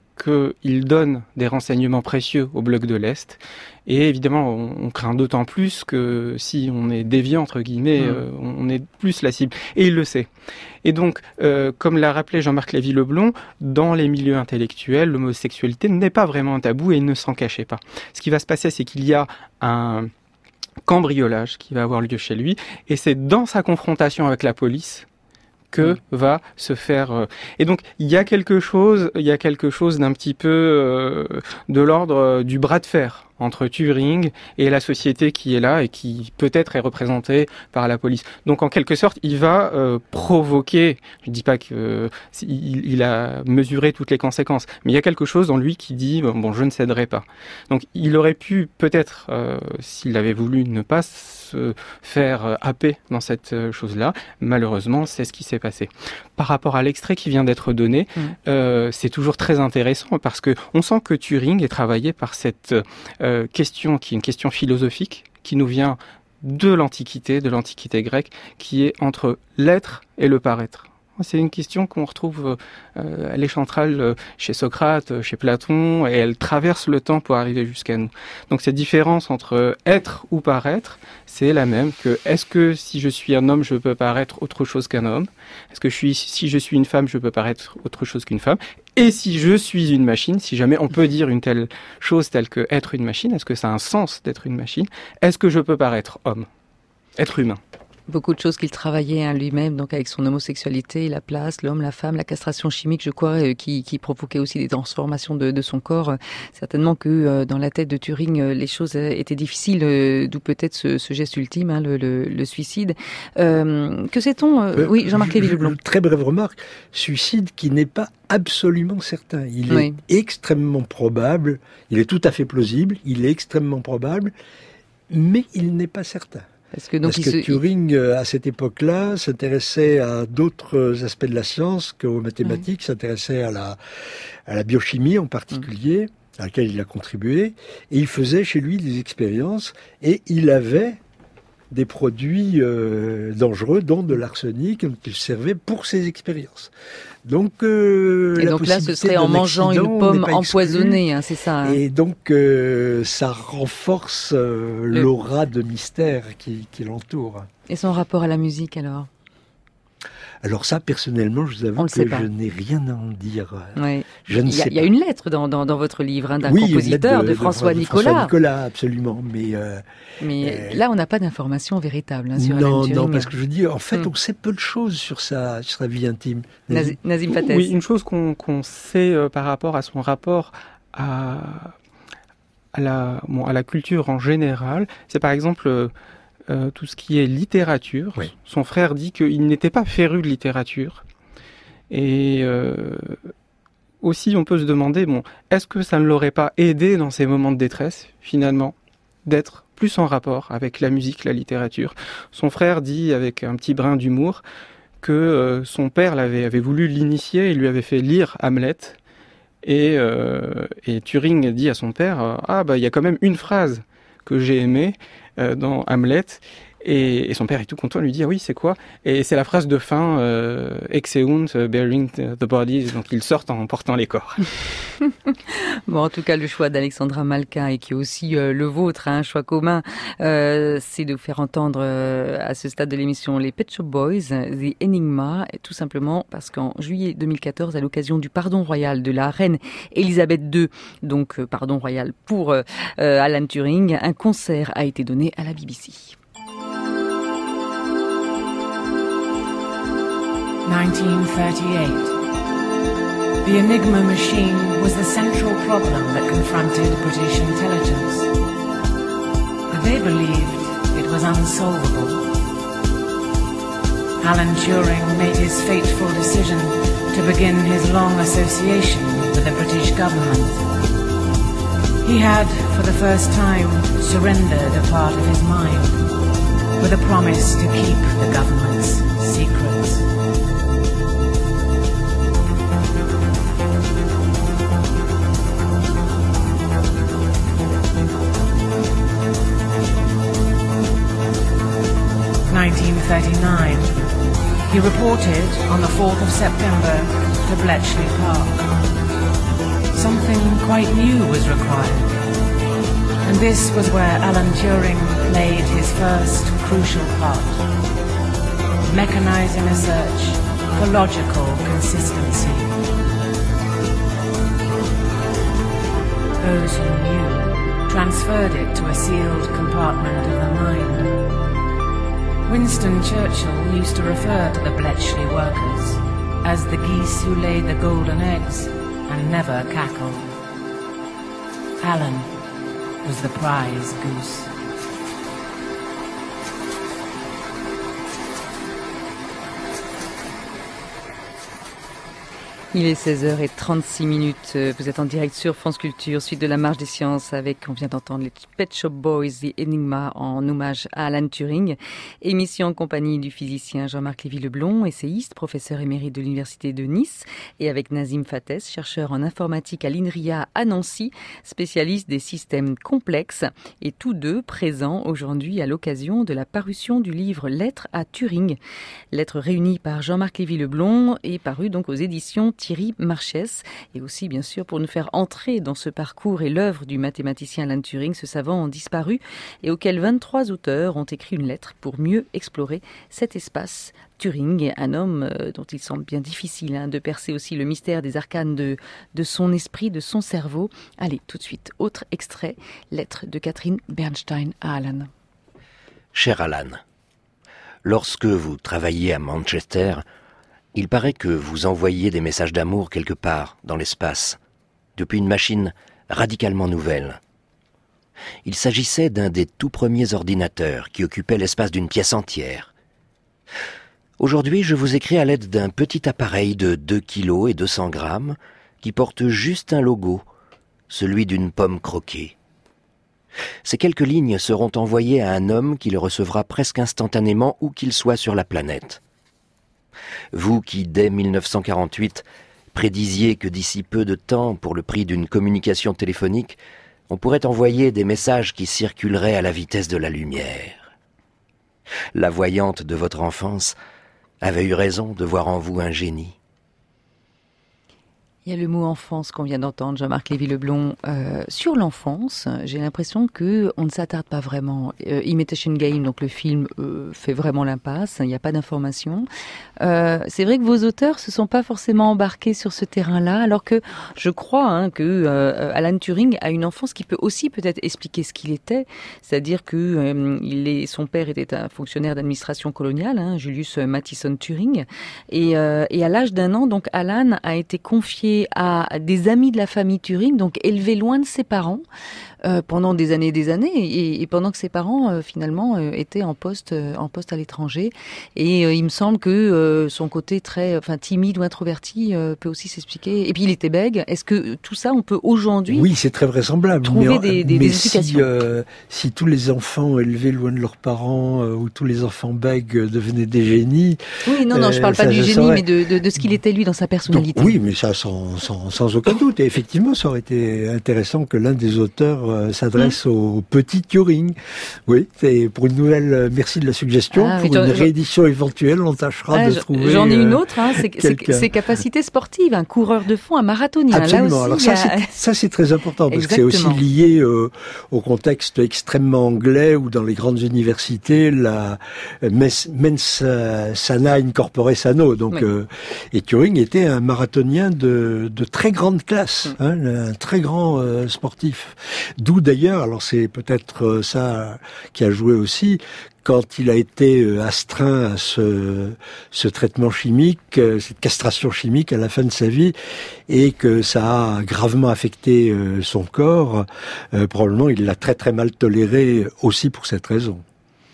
qu'il donne des renseignements précieux au bloc de l'Est. Et évidemment, on, on craint d'autant plus que si on est déviant, entre guillemets, mmh. euh, on est plus la cible. Et il le sait. Et donc, euh, comme l'a rappelé Jean-Marc Lévy-Leblond, dans les milieux intellectuels, l'homosexualité n'est pas vraiment un tabou et il ne s'en cachait pas. Ce qui va se passer, c'est qu'il y a un cambriolage qui va avoir lieu chez lui. Et c'est dans sa confrontation avec la police que mmh. va se faire... Euh... Et donc, il y a quelque chose, il y a quelque chose d'un petit peu euh, de l'ordre euh, du bras de fer entre Turing et la société qui est là et qui peut-être est représentée par la police. Donc, en quelque sorte, il va euh, provoquer, je ne dis pas qu'il euh, il a mesuré toutes les conséquences, mais il y a quelque chose dans lui qui dit, bon, je ne céderai pas. Donc, il aurait pu peut-être, euh, s'il avait voulu, ne pas se faire happer dans cette chose-là. Malheureusement, c'est ce qui s'est passé. Par rapport à l'extrait qui vient d'être donné, mmh. euh, c'est toujours très intéressant parce que on sent que Turing est travaillé par cette euh, question qui est une question philosophique qui nous vient de l'Antiquité, de l'Antiquité grecque, qui est entre l'être et le paraître. C'est une question qu'on retrouve, euh, elle est centrale chez Socrate, chez Platon, et elle traverse le temps pour arriver jusqu'à nous. Donc cette différence entre être ou paraître, c'est la même que est-ce que si je suis un homme, je peux paraître autre chose qu'un homme ? Est-ce que je suis, si je suis une femme, je peux paraître autre chose qu'une femme ? Et si je suis une machine, si jamais on peut dire une telle chose telle que être une machine, est-ce que ça a un sens d'être une machine ? Est-ce que je peux paraître homme ? Être humain ? Beaucoup de choses qu'il travaillait hein, lui-même, donc avec son homosexualité, la place, l'homme, la femme, la castration chimique, je crois, euh, qui, qui provoquait aussi des transformations de, de son corps. Euh, certainement que euh, dans la tête de Turing, euh, les choses étaient difficiles, euh, d'où peut-être ce, ce geste ultime, hein, le, le, le suicide. Euh, que sait-on euh, euh, Oui, Jean-Marc Lévy-Leblond. Très brève remarque, suicide qui n'est pas absolument certain. Il oui. est extrêmement probable, il est tout à fait plausible, il est extrêmement probable, mais il n'est pas certain. Parce que, donc, Parce que se... Turing, à cette époque-là, s'intéressait à d'autres aspects de la science qu'aux mathématiques, ouais. s'intéressait à la, à la biochimie en particulier, mmh. à laquelle il a contribué, et il faisait chez lui des expériences, et il avait des produits euh, dangereux, dont de l'arsenic, dont il servait pour ses expériences. Donc, euh, et la donc là, ce serait en mangeant une pomme empoisonnée, hein, c'est ça. Hein. Et donc, euh, ça renforce euh, Le... l'aura de mystère qui, qui l'entoure. Et son rapport à la musique, alors ? Alors ça, personnellement, je vous avoue que je n'ai rien à en dire. Ouais. Je ne il y a, sais il y a pas. une lettre dans, dans, dans votre livre hein, d'un oui, compositeur, de, de, de François de, Nicolas. François Nicolas, absolument. Mais, euh, mais euh, là, on n'a pas d'informations véritables hein, sur non, Alan Turing. Non, parce que je dis, en fait, hum. on sait peu de choses sur sa, sur sa vie intime. Nazim, Nazim Fathès. Oui, une chose qu'on, qu'on sait euh, par rapport à son rapport à, à, la, bon, à la culture en général, c'est par exemple... Euh, Euh, tout ce qui est littérature. Oui. Son frère dit qu'il n'était pas féru de littérature. Et euh, aussi, on peut se demander, bon, est-ce que ça ne l'aurait pas aidé dans ses moments de détresse, finalement, d'être plus en rapport avec la musique, la littérature. Son frère dit, avec un petit brin d'humour, que euh, son père l'avait, avait voulu l'initier, il lui avait fait lire Hamlet. Et, euh, et Turing dit à son père, ah bah il y a quand même une phrase que j'ai aimée euh, dans Hamlet. Et, et son père est tout content, lui dit, ah oui, c'est quoi? Et c'est la phrase de fin, euh, Exeunt, bearing the bodies, donc ils sortent en portant les corps. Bon, en tout cas, le choix d'Alexandra Malka, et qui est aussi euh, le vôtre, un hein, choix commun, euh, c'est de faire entendre euh, à ce stade de l'émission les Pet Shop Boys, The Enigma, tout simplement parce qu'en juillet deux mille quatorze, à l'occasion du pardon royal de la reine Elisabeth deux, donc euh, pardon royal pour euh, euh, Alan Turing, un concert a été donné à la B B C. nineteen thirty-eight. The Enigma machine was the central problem that confronted British intelligence. They believed it was unsolvable. Alan Turing made his fateful decision to begin his long association with the British government. He had, for the first time, surrendered a part of his mind, with a promise to keep the government's secrets. nineteen thirty-nine. He reported on the fourth of September to Bletchley Park. Something quite new was required, and this was where Alan Turing played his first crucial part, mechanizing a search for logical consistency. Those who knew transferred it to a sealed compartment of the mind. Winston Churchill used to refer to the Bletchley workers as the geese who laid the golden eggs and never cackled. Alan was the prize goose. Il est seize heures trente-six minutes. Vous êtes en direct sur France Culture, suite de la Marche des Sciences avec, on vient d'entendre les Pet Shop Boys, The Enigma en hommage à Alan Turing. Émission en compagnie du physicien Jean-Marc Lévy-Leblond, essayiste, professeur émérite de l'Université de Nice, et avec Nazim Fates, chercheur en informatique à l'INRIA à Nancy, spécialiste des systèmes complexes, et tous deux présents aujourd'hui à l'occasion de la parution du livre Lettres à Turing. Lettres réunies par Jean-Marc Lévy-Leblond et paru donc aux éditions Thierry Marchès, et aussi bien sûr pour nous faire entrer dans ce parcours et l'œuvre du mathématicien Alan Turing, ce savant disparu, et auquel vingt-trois auteurs ont écrit une lettre pour mieux explorer cet espace. Turing, un homme dont il semble bien difficile hein, de percer aussi le mystère des arcanes de, de son esprit, de son cerveau. Allez, tout de suite, autre extrait, lettre de Catherine Bernstein à Alan. Cher Alan, lorsque vous travailliez à Manchester, il paraît que vous envoyiez des messages d'amour quelque part dans l'espace, depuis une machine radicalement nouvelle. Il s'agissait d'un des tout premiers ordinateurs qui occupait l'espace d'une pièce entière. Aujourd'hui, je vous écris à l'aide d'un petit appareil de deux kilos et deux cents grammes qui porte juste un logo, celui d'une pomme croquée. Ces quelques lignes seront envoyées à un homme qui le recevra presque instantanément où qu'il soit sur la planète. Vous qui, dès mille neuf cent quarante-huit, prédisiez que d'ici peu de temps, pour le prix d'une communication téléphonique, on pourrait envoyer des messages qui circuleraient à la vitesse de la lumière. La voyante de votre enfance avait eu raison de voir en vous un génie. Il y a le mot enfance qu'on vient d'entendre, Jean-Marc Lévy-Leblond. Euh, sur l'enfance, j'ai l'impression que on ne s'attarde pas vraiment. Euh, Imitation Game, donc le film, euh, fait vraiment l'impasse. Il n'y a pas d'informations. Euh, c'est vrai que vos auteurs se sont pas forcément embarqués sur ce terrain-là, alors que je crois hein, que euh, Alan Turing a une enfance qui peut aussi peut-être expliquer ce qu'il était. C'est-à-dire que euh, il est, son père était un fonctionnaire d'administration coloniale, hein, Julius Mathison Turing, et, euh, et à l'âge d'un an, donc Alan a été confié à des amis de la famille Turing, donc élevé loin de ses parents euh, pendant des années et des années, et, et pendant que ses parents euh, finalement euh, étaient en poste, euh, en poste à l'étranger. Et euh, il me semble que euh, son côté très, enfin timide ou introverti euh, peut aussi s'expliquer. Et puis il était bègue. Est-ce que tout ça, on peut aujourd'hui Oui, c'est très vraisemblable. Trouver mais, des, des, mais des explications. Si, euh, si tous les enfants élevés loin de leurs parents euh, ou tous les enfants bègues devenaient des génies. Oui, non, non, je parle euh, pas du génie, saurait. mais de, de, de ce qu'il était lui dans sa personnalité. Donc, oui, mais ça sans, sans, sans aucun doute. Et effectivement, ça aurait été intéressant que l'un des auteurs euh, s'adresse mmh. au petit Turing. Oui, c'est pour une nouvelle. Euh, merci de la suggestion. Ah, pour oui, une réédition éventuelle, on tâchera ah, de je, trouver. J'en ai une autre. Hein, c'est, c'est, ses capacités sportives, un coureur de fond, un marathonien. Absolument. Là aussi, Alors ça, a... c'est, ça, c'est très important parce Exactement. que c'est aussi lié euh, au contexte extrêmement anglais où dans les grandes universités, la mens, mens sana incorpore sano. Donc, oui. euh, et Turing était un marathonien de, de très grande classe, mmh. hein, un très grand euh, sportif. D'où d'ailleurs, alors c'est peut-être euh, ça qui a joué aussi, quand il a été euh, astreint à ce, ce traitement chimique, euh, cette castration chimique à la fin de sa vie, et que ça a gravement affecté euh, son corps, euh, probablement il l'a très très mal toléré aussi pour cette raison.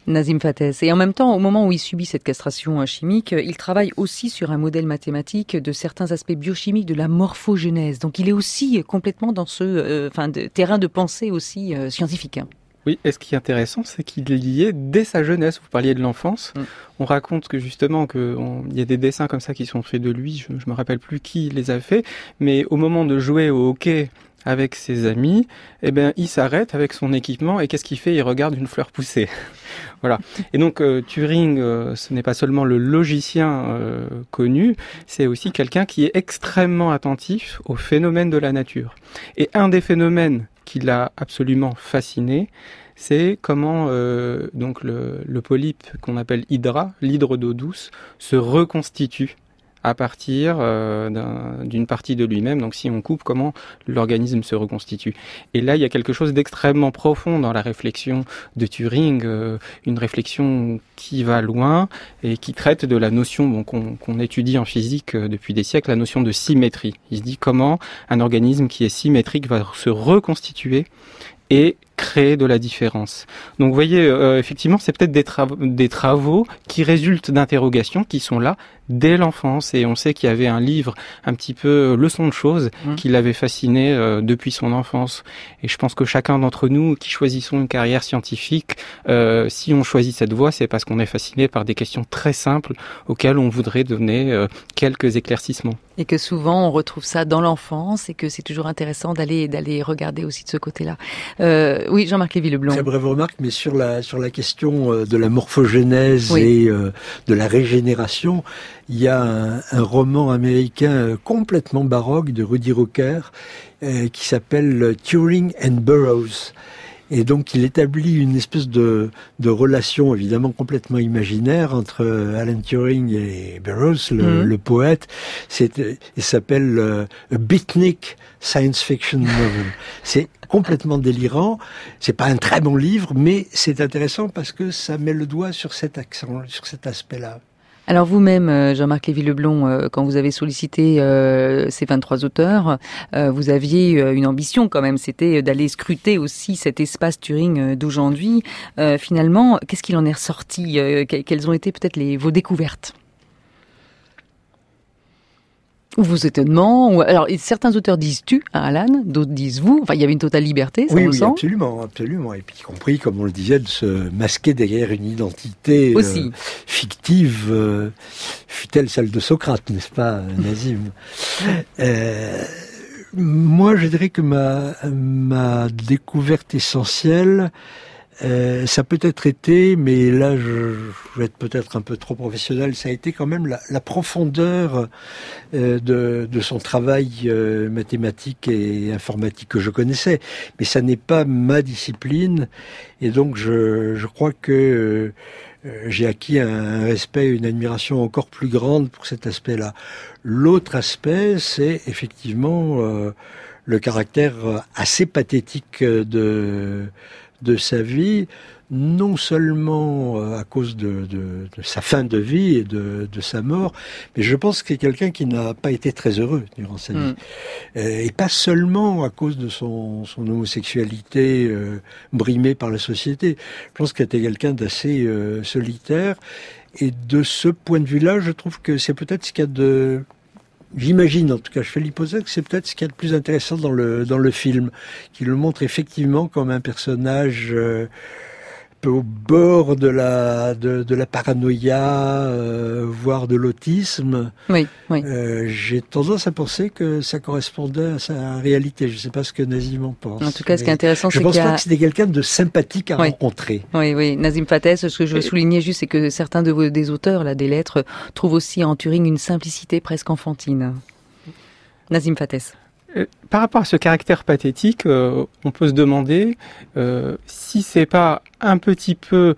Nazim Fathès. Et en même temps, au moment où il subit cette castration chimique, il travaille aussi sur un modèle mathématique de certains aspects biochimiques de la morphogénèse. Donc il est aussi complètement dans ce euh, enfin, de, terrain de pensée aussi euh, scientifique. Oui, et ce qui est intéressant, c'est qu'il y est dès sa jeunesse. Vous parliez de l'enfance. Mm. On raconte que justement qu'il y a des dessins comme ça qui sont faits de lui. Je ne me rappelle plus qui les a faits. Mais au moment de jouer au hockey avec ses amis, eh ben, il s'arrête avec son équipement et qu'est-ce qu'il fait ? Il regarde une fleur pousser. Voilà. Et donc euh, Turing, euh, ce n'est pas seulement le logicien euh, connu, c'est aussi quelqu'un qui est extrêmement attentif aux phénomènes de la nature. Et un des phénomènes qui l'a absolument fasciné, c'est comment euh, donc le, le polype qu'on appelle hydra, l'hydre d'eau douce, se reconstitue à partir euh, d'un, d'une partie de lui-même. Donc si on coupe, comment l'organisme se reconstitue. Et là, il y a quelque chose d'extrêmement profond dans la réflexion de Turing, euh, une réflexion qui va loin et qui traite de la notion bon, qu'on, qu'on étudie en physique euh, depuis des siècles, la notion de symétrie. Il se dit comment un organisme qui est symétrique va se reconstituer et créer de la différence. Donc vous voyez, euh, effectivement, c'est peut-être des, tra- des travaux qui résultent d'interrogations qui sont là dès l'enfance. Et on sait qu'il y avait un livre un petit peu leçon de choses mmh. qui l'avait fasciné euh, depuis son enfance. Et je pense que chacun d'entre nous qui choisissons une carrière scientifique, euh, si on choisit cette voie, c'est parce qu'on est fasciné par des questions très simples auxquelles on voudrait donner euh, quelques éclaircissements. Et que souvent on retrouve ça dans l'enfance et que c'est toujours intéressant d'aller d'aller regarder aussi de ce côté-là. Euh, oui, Jean-Marc Lévy-Leblond. Très brève remarque, mais sur la sur la question de la morphogénèse oui. et euh, de la régénération, il y a un, un roman américain complètement baroque de Rudy Rocker euh, qui s'appelle Turing and Burroughs. Et donc, il établit une espèce de, de relation, évidemment, complètement imaginaire entre Alan Turing et Burroughs, le, mmh. le poète. C'est, il s'appelle euh, A Beatnik Science Fiction Novel. C'est complètement délirant. C'est pas un très bon livre, mais c'est intéressant parce que ça met le doigt sur cet accent, sur cet aspect-là. Alors vous-même, Jean-Marc Lévy-Leblond, quand vous avez sollicité euh, ces vingt-trois auteurs, euh, vous aviez une ambition quand même, c'était d'aller scruter aussi cet espace Turing d'aujourd'hui. Euh, finalement, qu'est-ce qu'il en est ressorti ? euh, Quelles ont été peut-être les, vos découvertes ? Ou vos étonnements ou... Alors, certains auteurs disent tu, hein, Alan, d'autres disent vous. Enfin, il y avait une totale liberté, ça oui, on oui, sent. absolument, absolument. Et puis, y compris, comme on le disait, de se masquer derrière une identité Aussi. Euh, fictive, euh, fut-elle celle de Socrate, n'est-ce pas, Nazim ? euh, Moi, je dirais que ma, ma découverte essentielle, Euh, ça peut être été, mais là je, je vais être peut-être un peu trop professionnel, ça a été quand même la, la profondeur euh, de, de son travail euh, mathématique et informatique que je connaissais. Mais ça n'est pas ma discipline, et donc je, je crois que euh, j'ai acquis un, un respect, une admiration encore plus grande pour cet aspect-là. L'autre aspect, c'est effectivement euh, le caractère assez pathétique de... de sa vie, non seulement à cause de, de, de sa fin de vie et de, de sa mort, mais je pense que c'est quelqu'un qui n'a pas été très heureux durant sa vie. Mmh. Et pas seulement à cause de son, son homosexualité euh, brimée par la société. Je pense qu'il était quelqu'un d'assez euh, solitaire. Et de ce point de vue-là, je trouve que c'est peut-être ce qu'il y a de... J'imagine, en tout cas, je fais l'hypothèse que c'est peut-être ce qu'il y a de plus intéressant dans le dans le film, qui le montre effectivement comme un personnage euh, un peu au bord de la de, de la paranoïa, euh, voire de l'autisme. Oui, oui. Euh, j'ai tendance à penser que ça correspondait à sa réalité. Je ne sais pas ce que Nazim en pense. En tout cas, ce qui est intéressant, c'est je pense qu'il y a... pas que c'était quelqu'un de sympathique à oui. rencontrer. Oui, oui. Nazim Fathès, ce que je veux souligner juste, c'est que certains de vos, des auteurs là des lettres trouvent aussi en Turing une simplicité presque enfantine. Nazim Fathès. Euh, par rapport à ce caractère pathétique, euh, on peut se demander euh, si c'est pas un petit peu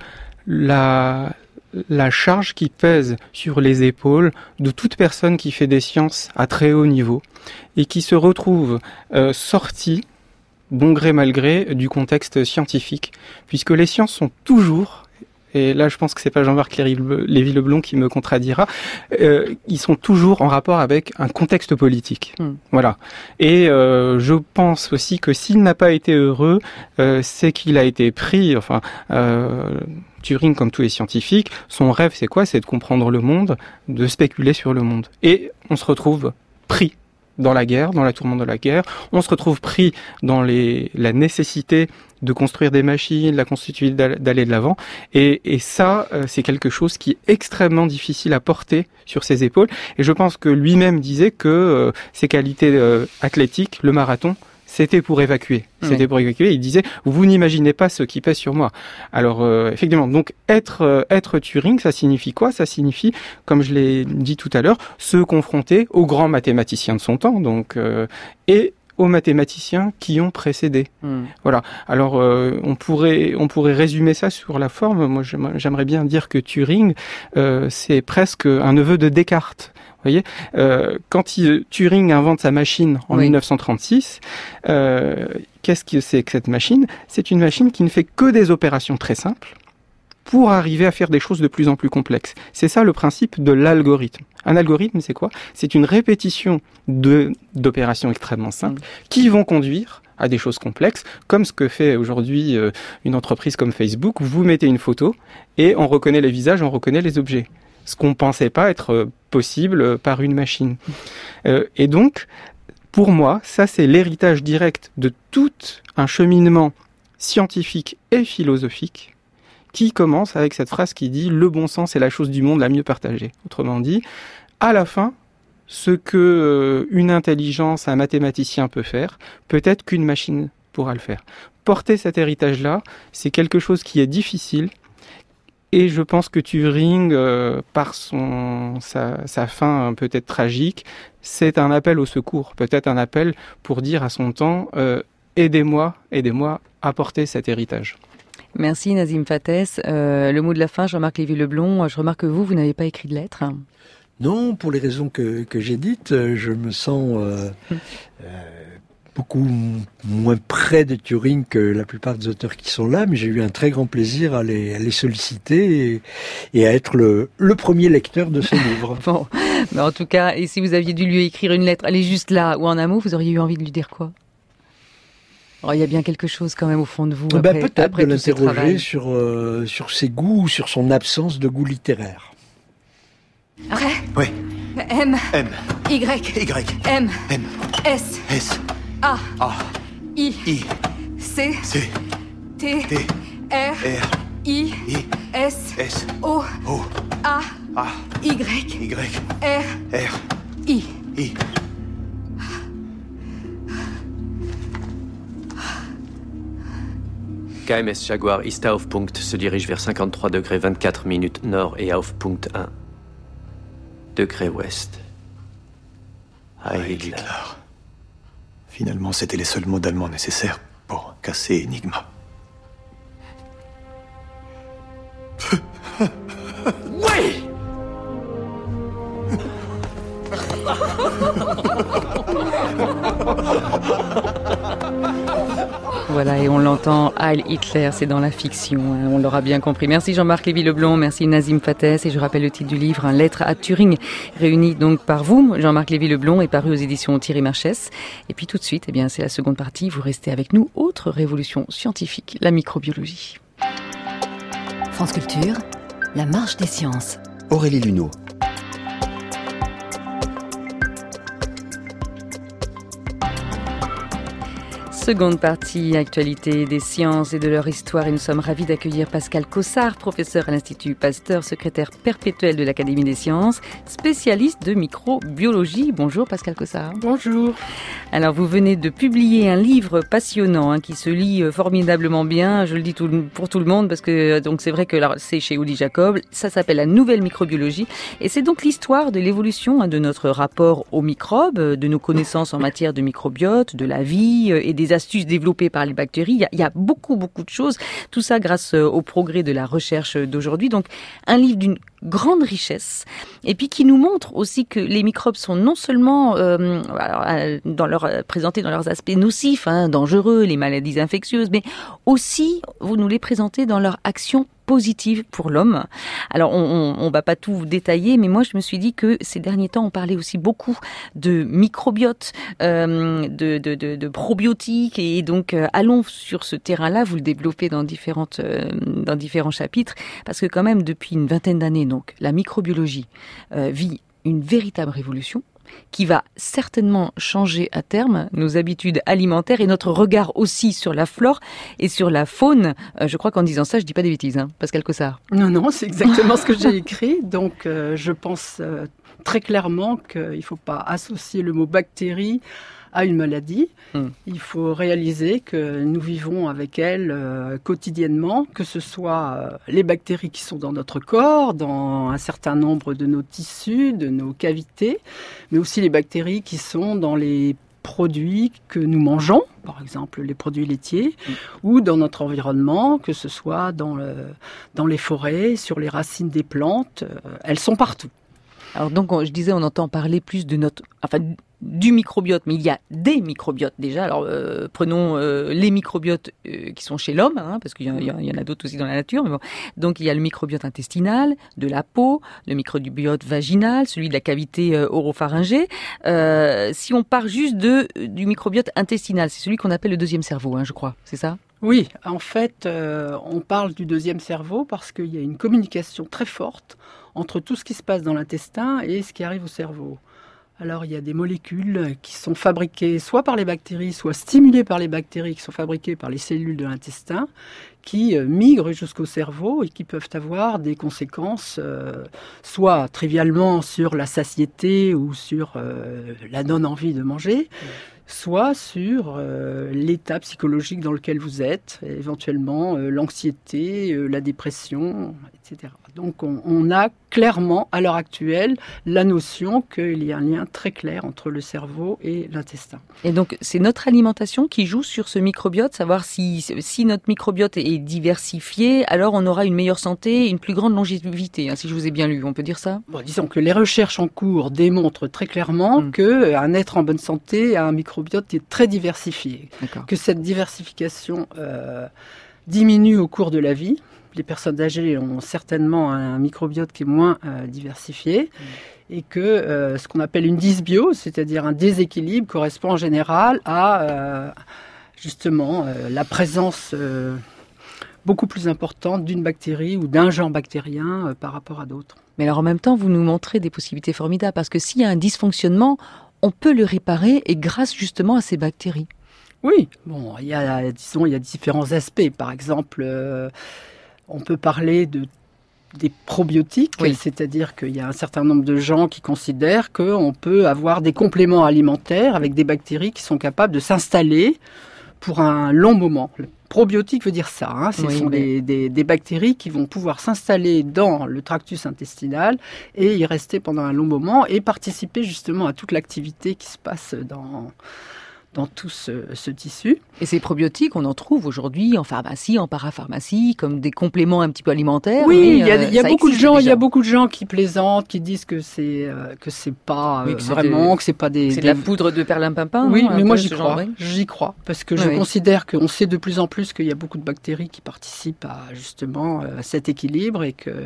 la la charge qui pèse sur les épaules de toute personne qui fait des sciences à très haut niveau et qui se retrouve euh, sortie, bon gré mal gré, du contexte scientifique, puisque les sciences sont toujours et là je pense que c'est pas Jean-Marc Lévy-Leblond qui me contredira, euh, ils sont toujours en rapport avec un contexte politique. Mm. Voilà. Et euh, je pense aussi que s'il n'a pas été heureux, euh, c'est qu'il a été pris, enfin... Euh, Turing, comme tous les scientifiques, son rêve, c'est quoi ? C'est de comprendre le monde, de spéculer sur le monde. Et on se retrouve pris dans la guerre, dans la tourmente de la guerre. On se retrouve pris dans les, la nécessité de construire des machines, la constituer d'aller de l'avant. Et, et ça, euh, c'est quelque chose qui est extrêmement difficile à porter sur ses épaules. Et je pense que lui-même disait que euh, ses qualités euh, athlétiques, le marathon, c'était pour évacuer. C'était oui. pour évacuer. Il disait, vous n'imaginez pas ce qui pèse sur moi. Alors, euh, effectivement, donc être euh, être Turing, ça signifie quoi ? Ça signifie, comme je l'ai dit tout à l'heure, se confronter aux grands mathématiciens de son temps, donc euh, et aux mathématiciens qui ont précédé. Mm. Voilà. Alors, euh, on pourrait on pourrait résumer ça sur la forme. Moi, j'aimerais bien dire que Turing, euh, c'est presque un neveu de Descartes. Vous voyez, euh, quand il, Turing invente sa machine en oui. dix-neuf cent trente-six, euh, qu'est-ce que c'est que cette machine ? C'est une machine qui ne fait que des opérations très simples pour arriver à faire des choses de plus en plus complexes. C'est ça le principe de l'algorithme. Un algorithme, c'est quoi ? C'est une répétition de, d'opérations extrêmement simples mmh. qui vont conduire à des choses complexes, comme ce que fait aujourd'hui euh, une entreprise comme Facebook. Vous mettez une photo et on reconnaît les visages, on reconnaît les objets. Ce qu'on ne pensait pas être possible par une machine. Euh, et donc, pour moi, ça c'est l'héritage direct de tout un cheminement scientifique et philosophique qui commence avec cette phrase qui dit « Le bon sens est la chose du monde la mieux partagée ». Autrement dit, à la fin, ce que une intelligence, un mathématicien peut faire, peut-être qu'une machine pourra le faire. Porter cet héritage-là, c'est quelque chose qui est difficile. Et je pense que Turing, euh, par son sa, sa fin peut-être tragique, c'est un appel au secours, peut-être un appel pour dire à son temps euh, « aidez-moi, aidez-moi à porter cet héritage ». Merci Nazim Fathès. Euh, le mot de la fin, Jean-Marc Lévy-Leblond. Je remarque que vous, vous n'avez pas écrit de lettre. Non, pour les raisons que, que j'ai dites, je me sens... Euh, euh, beaucoup moins près de Turing que la plupart des auteurs qui sont là, mais j'ai eu un très grand plaisir à les, à les solliciter et, et à être le, le premier lecteur de ce livre. Bon, mais en tout cas, et si vous aviez dû lui écrire une lettre, elle est juste là, ou en un mot, vous auriez eu envie de lui dire quoi ? Alors, il y a bien quelque chose quand même au fond de vous. Après, ben, peut-être après de l'interroger sur, euh, sur ses goûts ou sur son absence de goût littéraire. Ray ? Oui. M. M. Y. Y. M. M. S. S. A. A. I. I. C. C. T. T. R. R. I. I. S. S. O. O. A. A. Y. Y. R. R. I. I. K M S Jaguar East Aufpunkt se dirige vers cinquante-trois degrés vingt-quatre minutes nord et Aufpunkt un degrés ouest. Heil Hitler. Finalement, c'était les seuls mots d'allemand nécessaires pour casser Enigma. Oui! Voilà, et on l'entend, Heil Hitler, c'est dans la fiction, hein, on l'aura bien compris. Merci Jean-Marc Lévy-Leblond, merci Nazim Fathès, et je rappelle le titre du livre, un Lettre à Turing, réuni donc par vous, Jean-Marc Lévy-Leblond, et paru aux éditions Thierry Marchès. Et puis tout de suite, eh bien, c'est la seconde partie, vous restez avec nous, autre révolution scientifique, la microbiologie. France Culture, la marche des sciences. Aurélie Luneau. Seconde partie, actualité des sciences et de leur histoire, et nous sommes ravis d'accueillir Pascal Cossard, professeur à l'Institut Pasteur, secrétaire perpétuel de l'Académie des sciences, spécialiste de microbiologie. Bonjour Pascal Cossard. Bonjour. Alors vous venez de publier un livre passionnant hein, qui se lit formidablement bien, je le dis tout, pour tout le monde parce que donc c'est vrai que là, c'est chez Odile Jacob, ça s'appelle La Nouvelle Microbiologie et c'est donc l'histoire de l'évolution hein, de notre rapport aux microbes, de nos connaissances en matière de microbiote, de la vie et des astuces développées par les bactéries. Il y a, il y a beaucoup, beaucoup de choses. Tout ça grâce au progrès de la recherche d'aujourd'hui. Donc, un livre d'une grande richesse et puis qui nous montre aussi que les microbes sont non seulement euh, alors, dans leur, présentés dans leurs aspects nocifs, hein, dangereux, les maladies infectieuses, mais aussi, vous nous les présentez dans leur action positive pour l'homme. Alors, on, on, on va pas tout détailler, mais moi, je me suis dit que ces derniers temps, on parlait aussi beaucoup de microbiote, euh, de, de, de, de probiotiques, et donc euh, allons sur ce terrain-là. Vous le développez dans différentes, euh, dans différents chapitres, parce que quand même, depuis une vingtaine d'années, donc, la microbiologie euh, vit une véritable révolution qui va certainement changer à terme nos habitudes alimentaires et notre regard aussi sur la flore et sur la faune. Euh, je crois qu'en disant ça, je dis pas des bêtises, hein, Pascal Cossard. Non, non, c'est exactement ce que j'ai écrit. Donc, euh, je pense euh, très clairement qu'il ne faut pas associer le mot bactérie à une maladie. Mmh. Il faut réaliser que nous vivons avec elle euh, quotidiennement, que ce soit euh, les bactéries qui sont dans notre corps, dans un certain nombre de nos tissus, de nos cavités, mais aussi les bactéries qui sont dans les produits que nous mangeons, par exemple les produits laitiers, mmh. ou dans notre environnement, que ce soit dans, le, dans les forêts, sur les racines des plantes, euh, elles sont partout. Alors donc, je disais, on entend parler plus de notre, enfin, du microbiote, mais il y a des microbiotes déjà. Alors euh, prenons euh, les microbiotes euh, qui sont chez l'homme, hein, parce qu'il y, y, y en a d'autres aussi dans la nature. Mais bon. Donc il y a le microbiote intestinal, de la peau, le microbiote vaginal, celui de la cavité euh, oropharyngée. Euh, si on part juste de du microbiote intestinal, c'est celui qu'on appelle le deuxième cerveau, hein, je crois. C'est ça ? Oui, en fait, euh, on parle du deuxième cerveau parce qu'il y a une communication très forte entre tout ce qui se passe dans l'intestin et ce qui arrive au cerveau. Alors, il y a des molécules qui sont fabriquées soit par les bactéries, soit stimulées par les bactéries, qui sont fabriquées par les cellules de l'intestin, qui euh, migrent jusqu'au cerveau et qui peuvent avoir des conséquences, euh, soit trivialement sur la satiété ou sur euh, la non-envie de manger, soit sur euh, l'état psychologique dans lequel vous êtes, éventuellement euh, l'anxiété, euh, la dépression, et cetera. Donc on, on a clairement, à l'heure actuelle, la notion qu'il y a un lien très clair entre le cerveau et l'intestin. Et donc c'est notre alimentation qui joue sur ce microbiote, savoir si, si notre microbiote est diversifié, alors on aura une meilleure santé, une plus grande longévité, hein, si je vous ai bien lu, on peut dire ça ? Bon, disons que les recherches en cours démontrent très clairement mmh. qu'un être en bonne santé a un microbiote qui est très diversifié, D'accord. que cette diversification euh, diminue au cours de la vie. Les personnes âgées ont certainement un microbiote qui est moins euh, diversifié mmh. et que euh, ce qu'on appelle une dysbiose, c'est-à-dire un déséquilibre, correspond en général à euh, justement euh, la présence euh, beaucoup plus importante d'une bactérie ou d'un genre bactérien euh, par rapport à d'autres. Mais alors en même temps, vous nous montrez des possibilités formidables parce que s'il y a un dysfonctionnement, on peut le réparer et grâce justement à ces bactéries. Oui, bon, il y a, disons, il y a différents aspects. Par exemple, euh, on peut parler de, des probiotiques, oui. c'est-à-dire qu'il y a un certain nombre de gens qui considèrent qu'on peut avoir des compléments alimentaires avec des bactéries qui sont capables de s'installer pour un long moment. Le probiotique veut dire ça, hein, ce oui, sont mais... des, des, des bactéries qui vont pouvoir s'installer dans le tractus intestinal et y rester pendant un long moment et participer justement à toute l'activité qui se passe dans... dans tout ce, ce tissu. Et ces probiotiques, on en trouve aujourd'hui en pharmacie, en parapharmacie, comme des compléments un petit peu alimentaires. Oui, il y a, euh, y a beaucoup de gens, il y a beaucoup de gens qui plaisantent, qui disent que c'est euh, que c'est pas euh, oui, que vraiment, de, que c'est pas des. C'est des... de la poudre de perlimpinpin. Oui, non, mais moi j'y crois. J'y crois parce que oui, je oui. considère qu'on sait de plus en plus qu'il y a beaucoup de bactéries qui participent à justement à cet équilibre et que.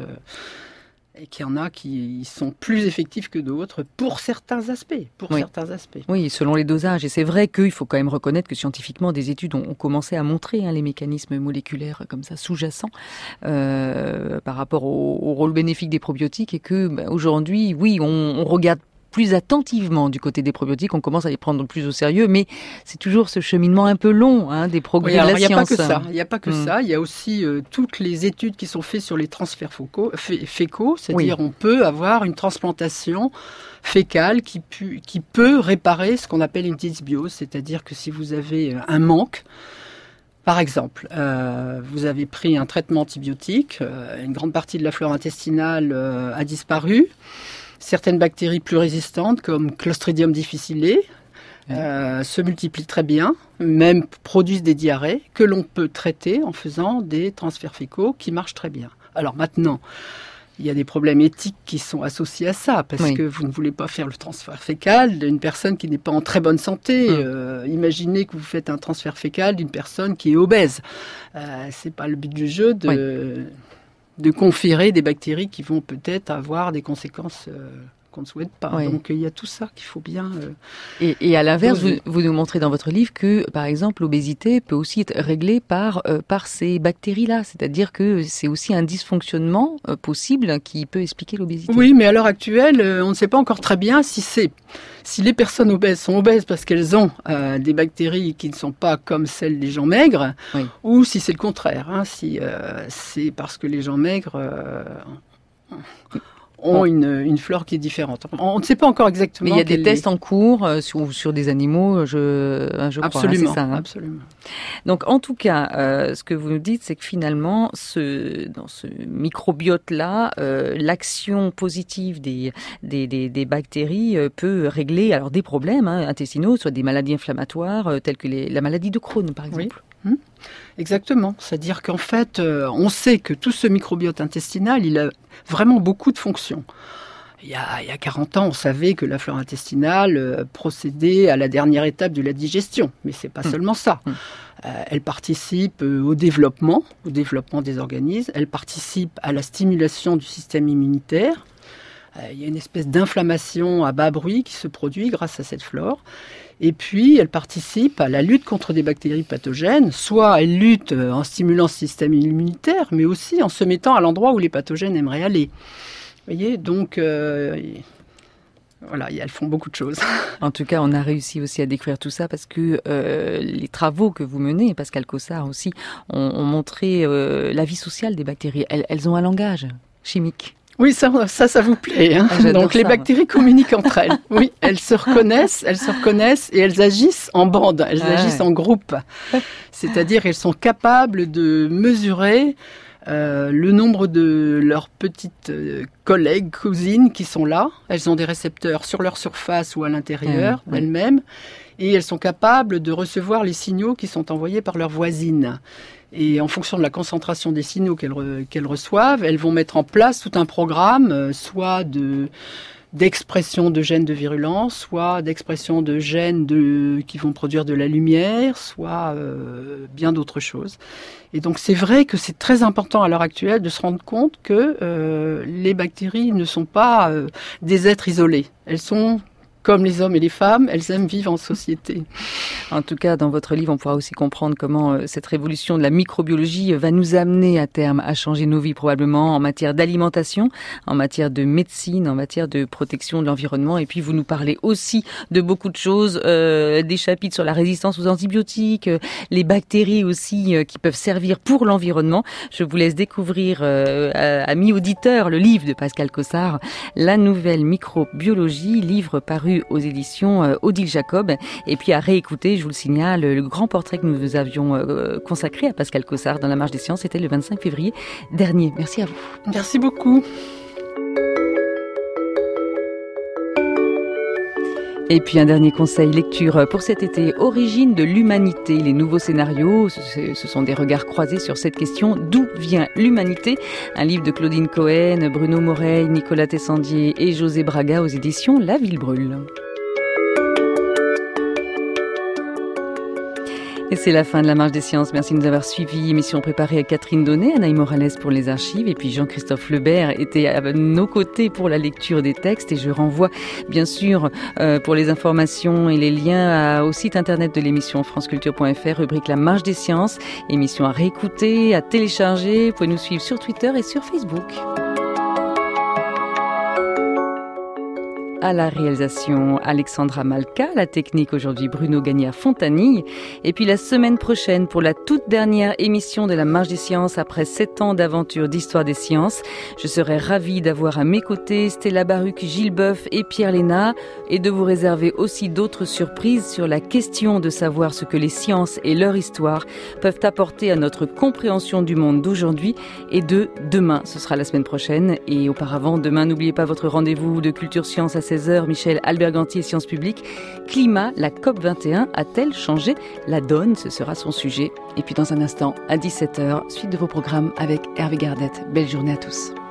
Et qu'il y en a qui sont plus effectifs que d'autres pour certains aspects. Pour oui. certains aspects. Oui, selon les dosages. Et c'est vrai qu'il faut quand même reconnaître que scientifiquement, des études ont, ont commencé à montrer hein, les mécanismes moléculaires comme ça sous-jacents euh, par rapport au, au rôle bénéfique des probiotiques et que bah, aujourd'hui, oui, on, on regarde plus attentivement du côté des probiotiques, on commence à les prendre plus au sérieux, mais c'est toujours ce cheminement un peu long hein, des progrès oui, alors, de la y a science. Pas que ça. Il n'y a pas que mmh. ça, il y a aussi euh, toutes les études qui sont faites sur les transferts fécaux, fé- fécaux c'est-à-dire oui. on peut avoir une transplantation fécale qui, pu, qui peut réparer ce qu'on appelle une dysbiose, c'est-à-dire que si vous avez un manque, par exemple, euh, vous avez pris un traitement antibiotique, euh, une grande partie de la flore intestinale euh, a disparu, certaines bactéries plus résistantes, comme Clostridium difficile, euh, se multiplient très bien, même produisent des diarrhées que l'on peut traiter en faisant des transferts fécaux qui marchent très bien. Alors maintenant, il y a des problèmes éthiques qui sont associés à ça, parce oui. que vous ne voulez pas faire le transfert fécal d'une personne qui n'est pas en très bonne santé. Mmh. Euh, imaginez que vous faites un transfert fécal d'une personne qui est obèse. Euh, c'est pas le but du jeu de... Oui. de conférer des bactéries qui vont peut-être avoir des conséquences euh, qu'on ne souhaite pas. Oui. Donc il y a tout ça qu'il faut bien... Euh, et, et à l'inverse, vous, vous nous montrez dans votre livre que, par exemple, l'obésité peut aussi être réglée par, euh, par ces bactéries-là. C'est-à-dire que c'est aussi un dysfonctionnement euh, possible qui peut expliquer l'obésité. Oui, mais à l'heure actuelle, euh, on ne sait pas encore très bien si c'est... Si les personnes obèses sont obèses parce qu'elles ont euh, des bactéries qui ne sont pas comme celles des gens maigres, oui. ou si c'est le contraire, hein, si euh, c'est parce que les gens maigres euh, ont bon. une, une flore qui est différente. On ne sait pas encore exactement. Mais il y a des tests est... en cours euh, sur, sur des animaux, je, je crois. Absolument, hein, c'est ça, hein. absolument. Donc, en tout cas, euh, ce que vous nous dites, c'est que finalement, ce, dans ce microbiote-là, euh, l'action positive des, des, des, des bactéries euh, peut régler alors des problèmes hein, intestinaux, soit des maladies inflammatoires, euh, telles que les, la maladie de Crohn, par exemple. Oui. Mmh. Exactement. C'est-à-dire qu'en fait, euh, on sait que tout ce microbiote intestinal, il a vraiment beaucoup de fonctions. Il y, a, il y a quarante ans, on savait que la flore intestinale euh, procédait à la dernière étape de la digestion. Mais ce n'est pas mmh. seulement ça. Mmh. Euh, elle participe euh, au développement, au développement des organismes. Elle participe à la stimulation du système immunitaire. Euh, il y a une espèce d'inflammation à bas bruit qui se produit grâce à cette flore. Et puis, elle participe à la lutte contre des bactéries pathogènes. Soit elle lutte en stimulant ce système immunitaire, mais aussi en se mettant à l'endroit où les pathogènes aimeraient aller. Vous voyez, donc, euh, voilà, elles font beaucoup de choses. En tout cas, on a réussi aussi à découvrir tout ça parce que euh, les travaux que vous menez, Pascal Cossard aussi, ont, ont montré euh, la vie sociale des bactéries. Elles, elles ont un langage chimique. Oui, ça, ça, ça vous plaît. Hein. Ah, donc, ça, les bactéries communiquent entre elles. Oui, elles se reconnaissent, elles se reconnaissent et elles agissent en bande, elles ah, agissent ouais. en groupe. C'est-à-dire, elles sont capables de mesurer Euh, le nombre de leurs petites euh, collègues, cousines qui sont là. Elles ont des récepteurs sur leur surface ou à l'intérieur mmh, d'elles-mêmes. Et elles sont capables de recevoir les signaux qui sont envoyés par leurs voisines. Et en fonction de la concentration des signaux qu'elles, re, qu'elles reçoivent, elles vont mettre en place tout un programme, euh, soit de... d'expression de gènes de virulence, soit d'expression de gènes de, qui vont produire de la lumière, soit euh, bien d'autres choses. Et donc c'est vrai que c'est très important à l'heure actuelle de se rendre compte que euh, les bactéries ne sont pas euh, des êtres isolés. Elles sont comme les hommes et les femmes, elles aiment vivre en société. En tout cas, dans votre livre, on pourra aussi comprendre comment euh, cette révolution de la microbiologie va nous amener à terme à changer nos vies, probablement en matière d'alimentation, en matière de médecine, en matière de protection de l'environnement. Et puis, vous nous parlez aussi de beaucoup de choses, euh, des chapitres sur la résistance aux antibiotiques, euh, les bactéries aussi euh, qui peuvent servir pour l'environnement. Je vous laisse découvrir, euh, amis auditeurs, le livre de Pascal Cossard, La nouvelle microbiologie, livre paru aux éditions euh, Odile Jacob. Et puis à réécouter, je vous le signale, le grand portrait que nous avions euh, consacré à Pascal Cossard dans La Marche des Sciences, c'était le vingt-cinq février dernier. Merci à vous. Merci beaucoup. Et puis un dernier conseil lecture pour cet été, Origine de l'humanité, les nouveaux scénarios, ce, ce sont des regards croisés sur cette question, d'où vient l'humanité? Un livre de Claudine Cohen, Bruno Moreil, Nicolas Tessandier et José Braga aux éditions La Ville Brûle. Et c'est la fin de la Marche des Sciences. Merci de nous avoir suivis. Émission préparée à Catherine Donnet, Anaïs Morales pour les archives. Et puis Jean-Christophe Lebert était à nos côtés pour la lecture des textes. Et je renvoie, bien sûr, euh, pour les informations et les liens à, au site internet de l'émission franceculture point f r, rubrique La Marche des Sciences. Émission à réécouter, à télécharger. Vous pouvez nous suivre sur Twitter et sur Facebook. À la réalisation, Alexandra Malka, la technique aujourd'hui Bruno Gagnard-Fontanille. Et puis la semaine prochaine, pour la toute dernière émission de la Marche des Sciences, après sept ans d'aventure d'histoire des sciences, je serai ravie d'avoir à mes côtés Stella Baruch, Gilles Boeuf et Pierre Lénard, et de vous réserver aussi d'autres surprises sur la question de savoir ce que les sciences et leur histoire peuvent apporter à notre compréhension du monde d'aujourd'hui et de demain. Ce sera la semaine prochaine. Et auparavant, demain, n'oubliez pas votre rendez-vous de Culture Science à seize heures, Michel Alberganti et Sciences Publiques. Climat, la COP vingt et un a-t-elle changé la donne? Ce sera son sujet. Et puis dans un instant, à dix-sept heures, suite de vos programmes avec Hervé Gardette. Belle journée à tous.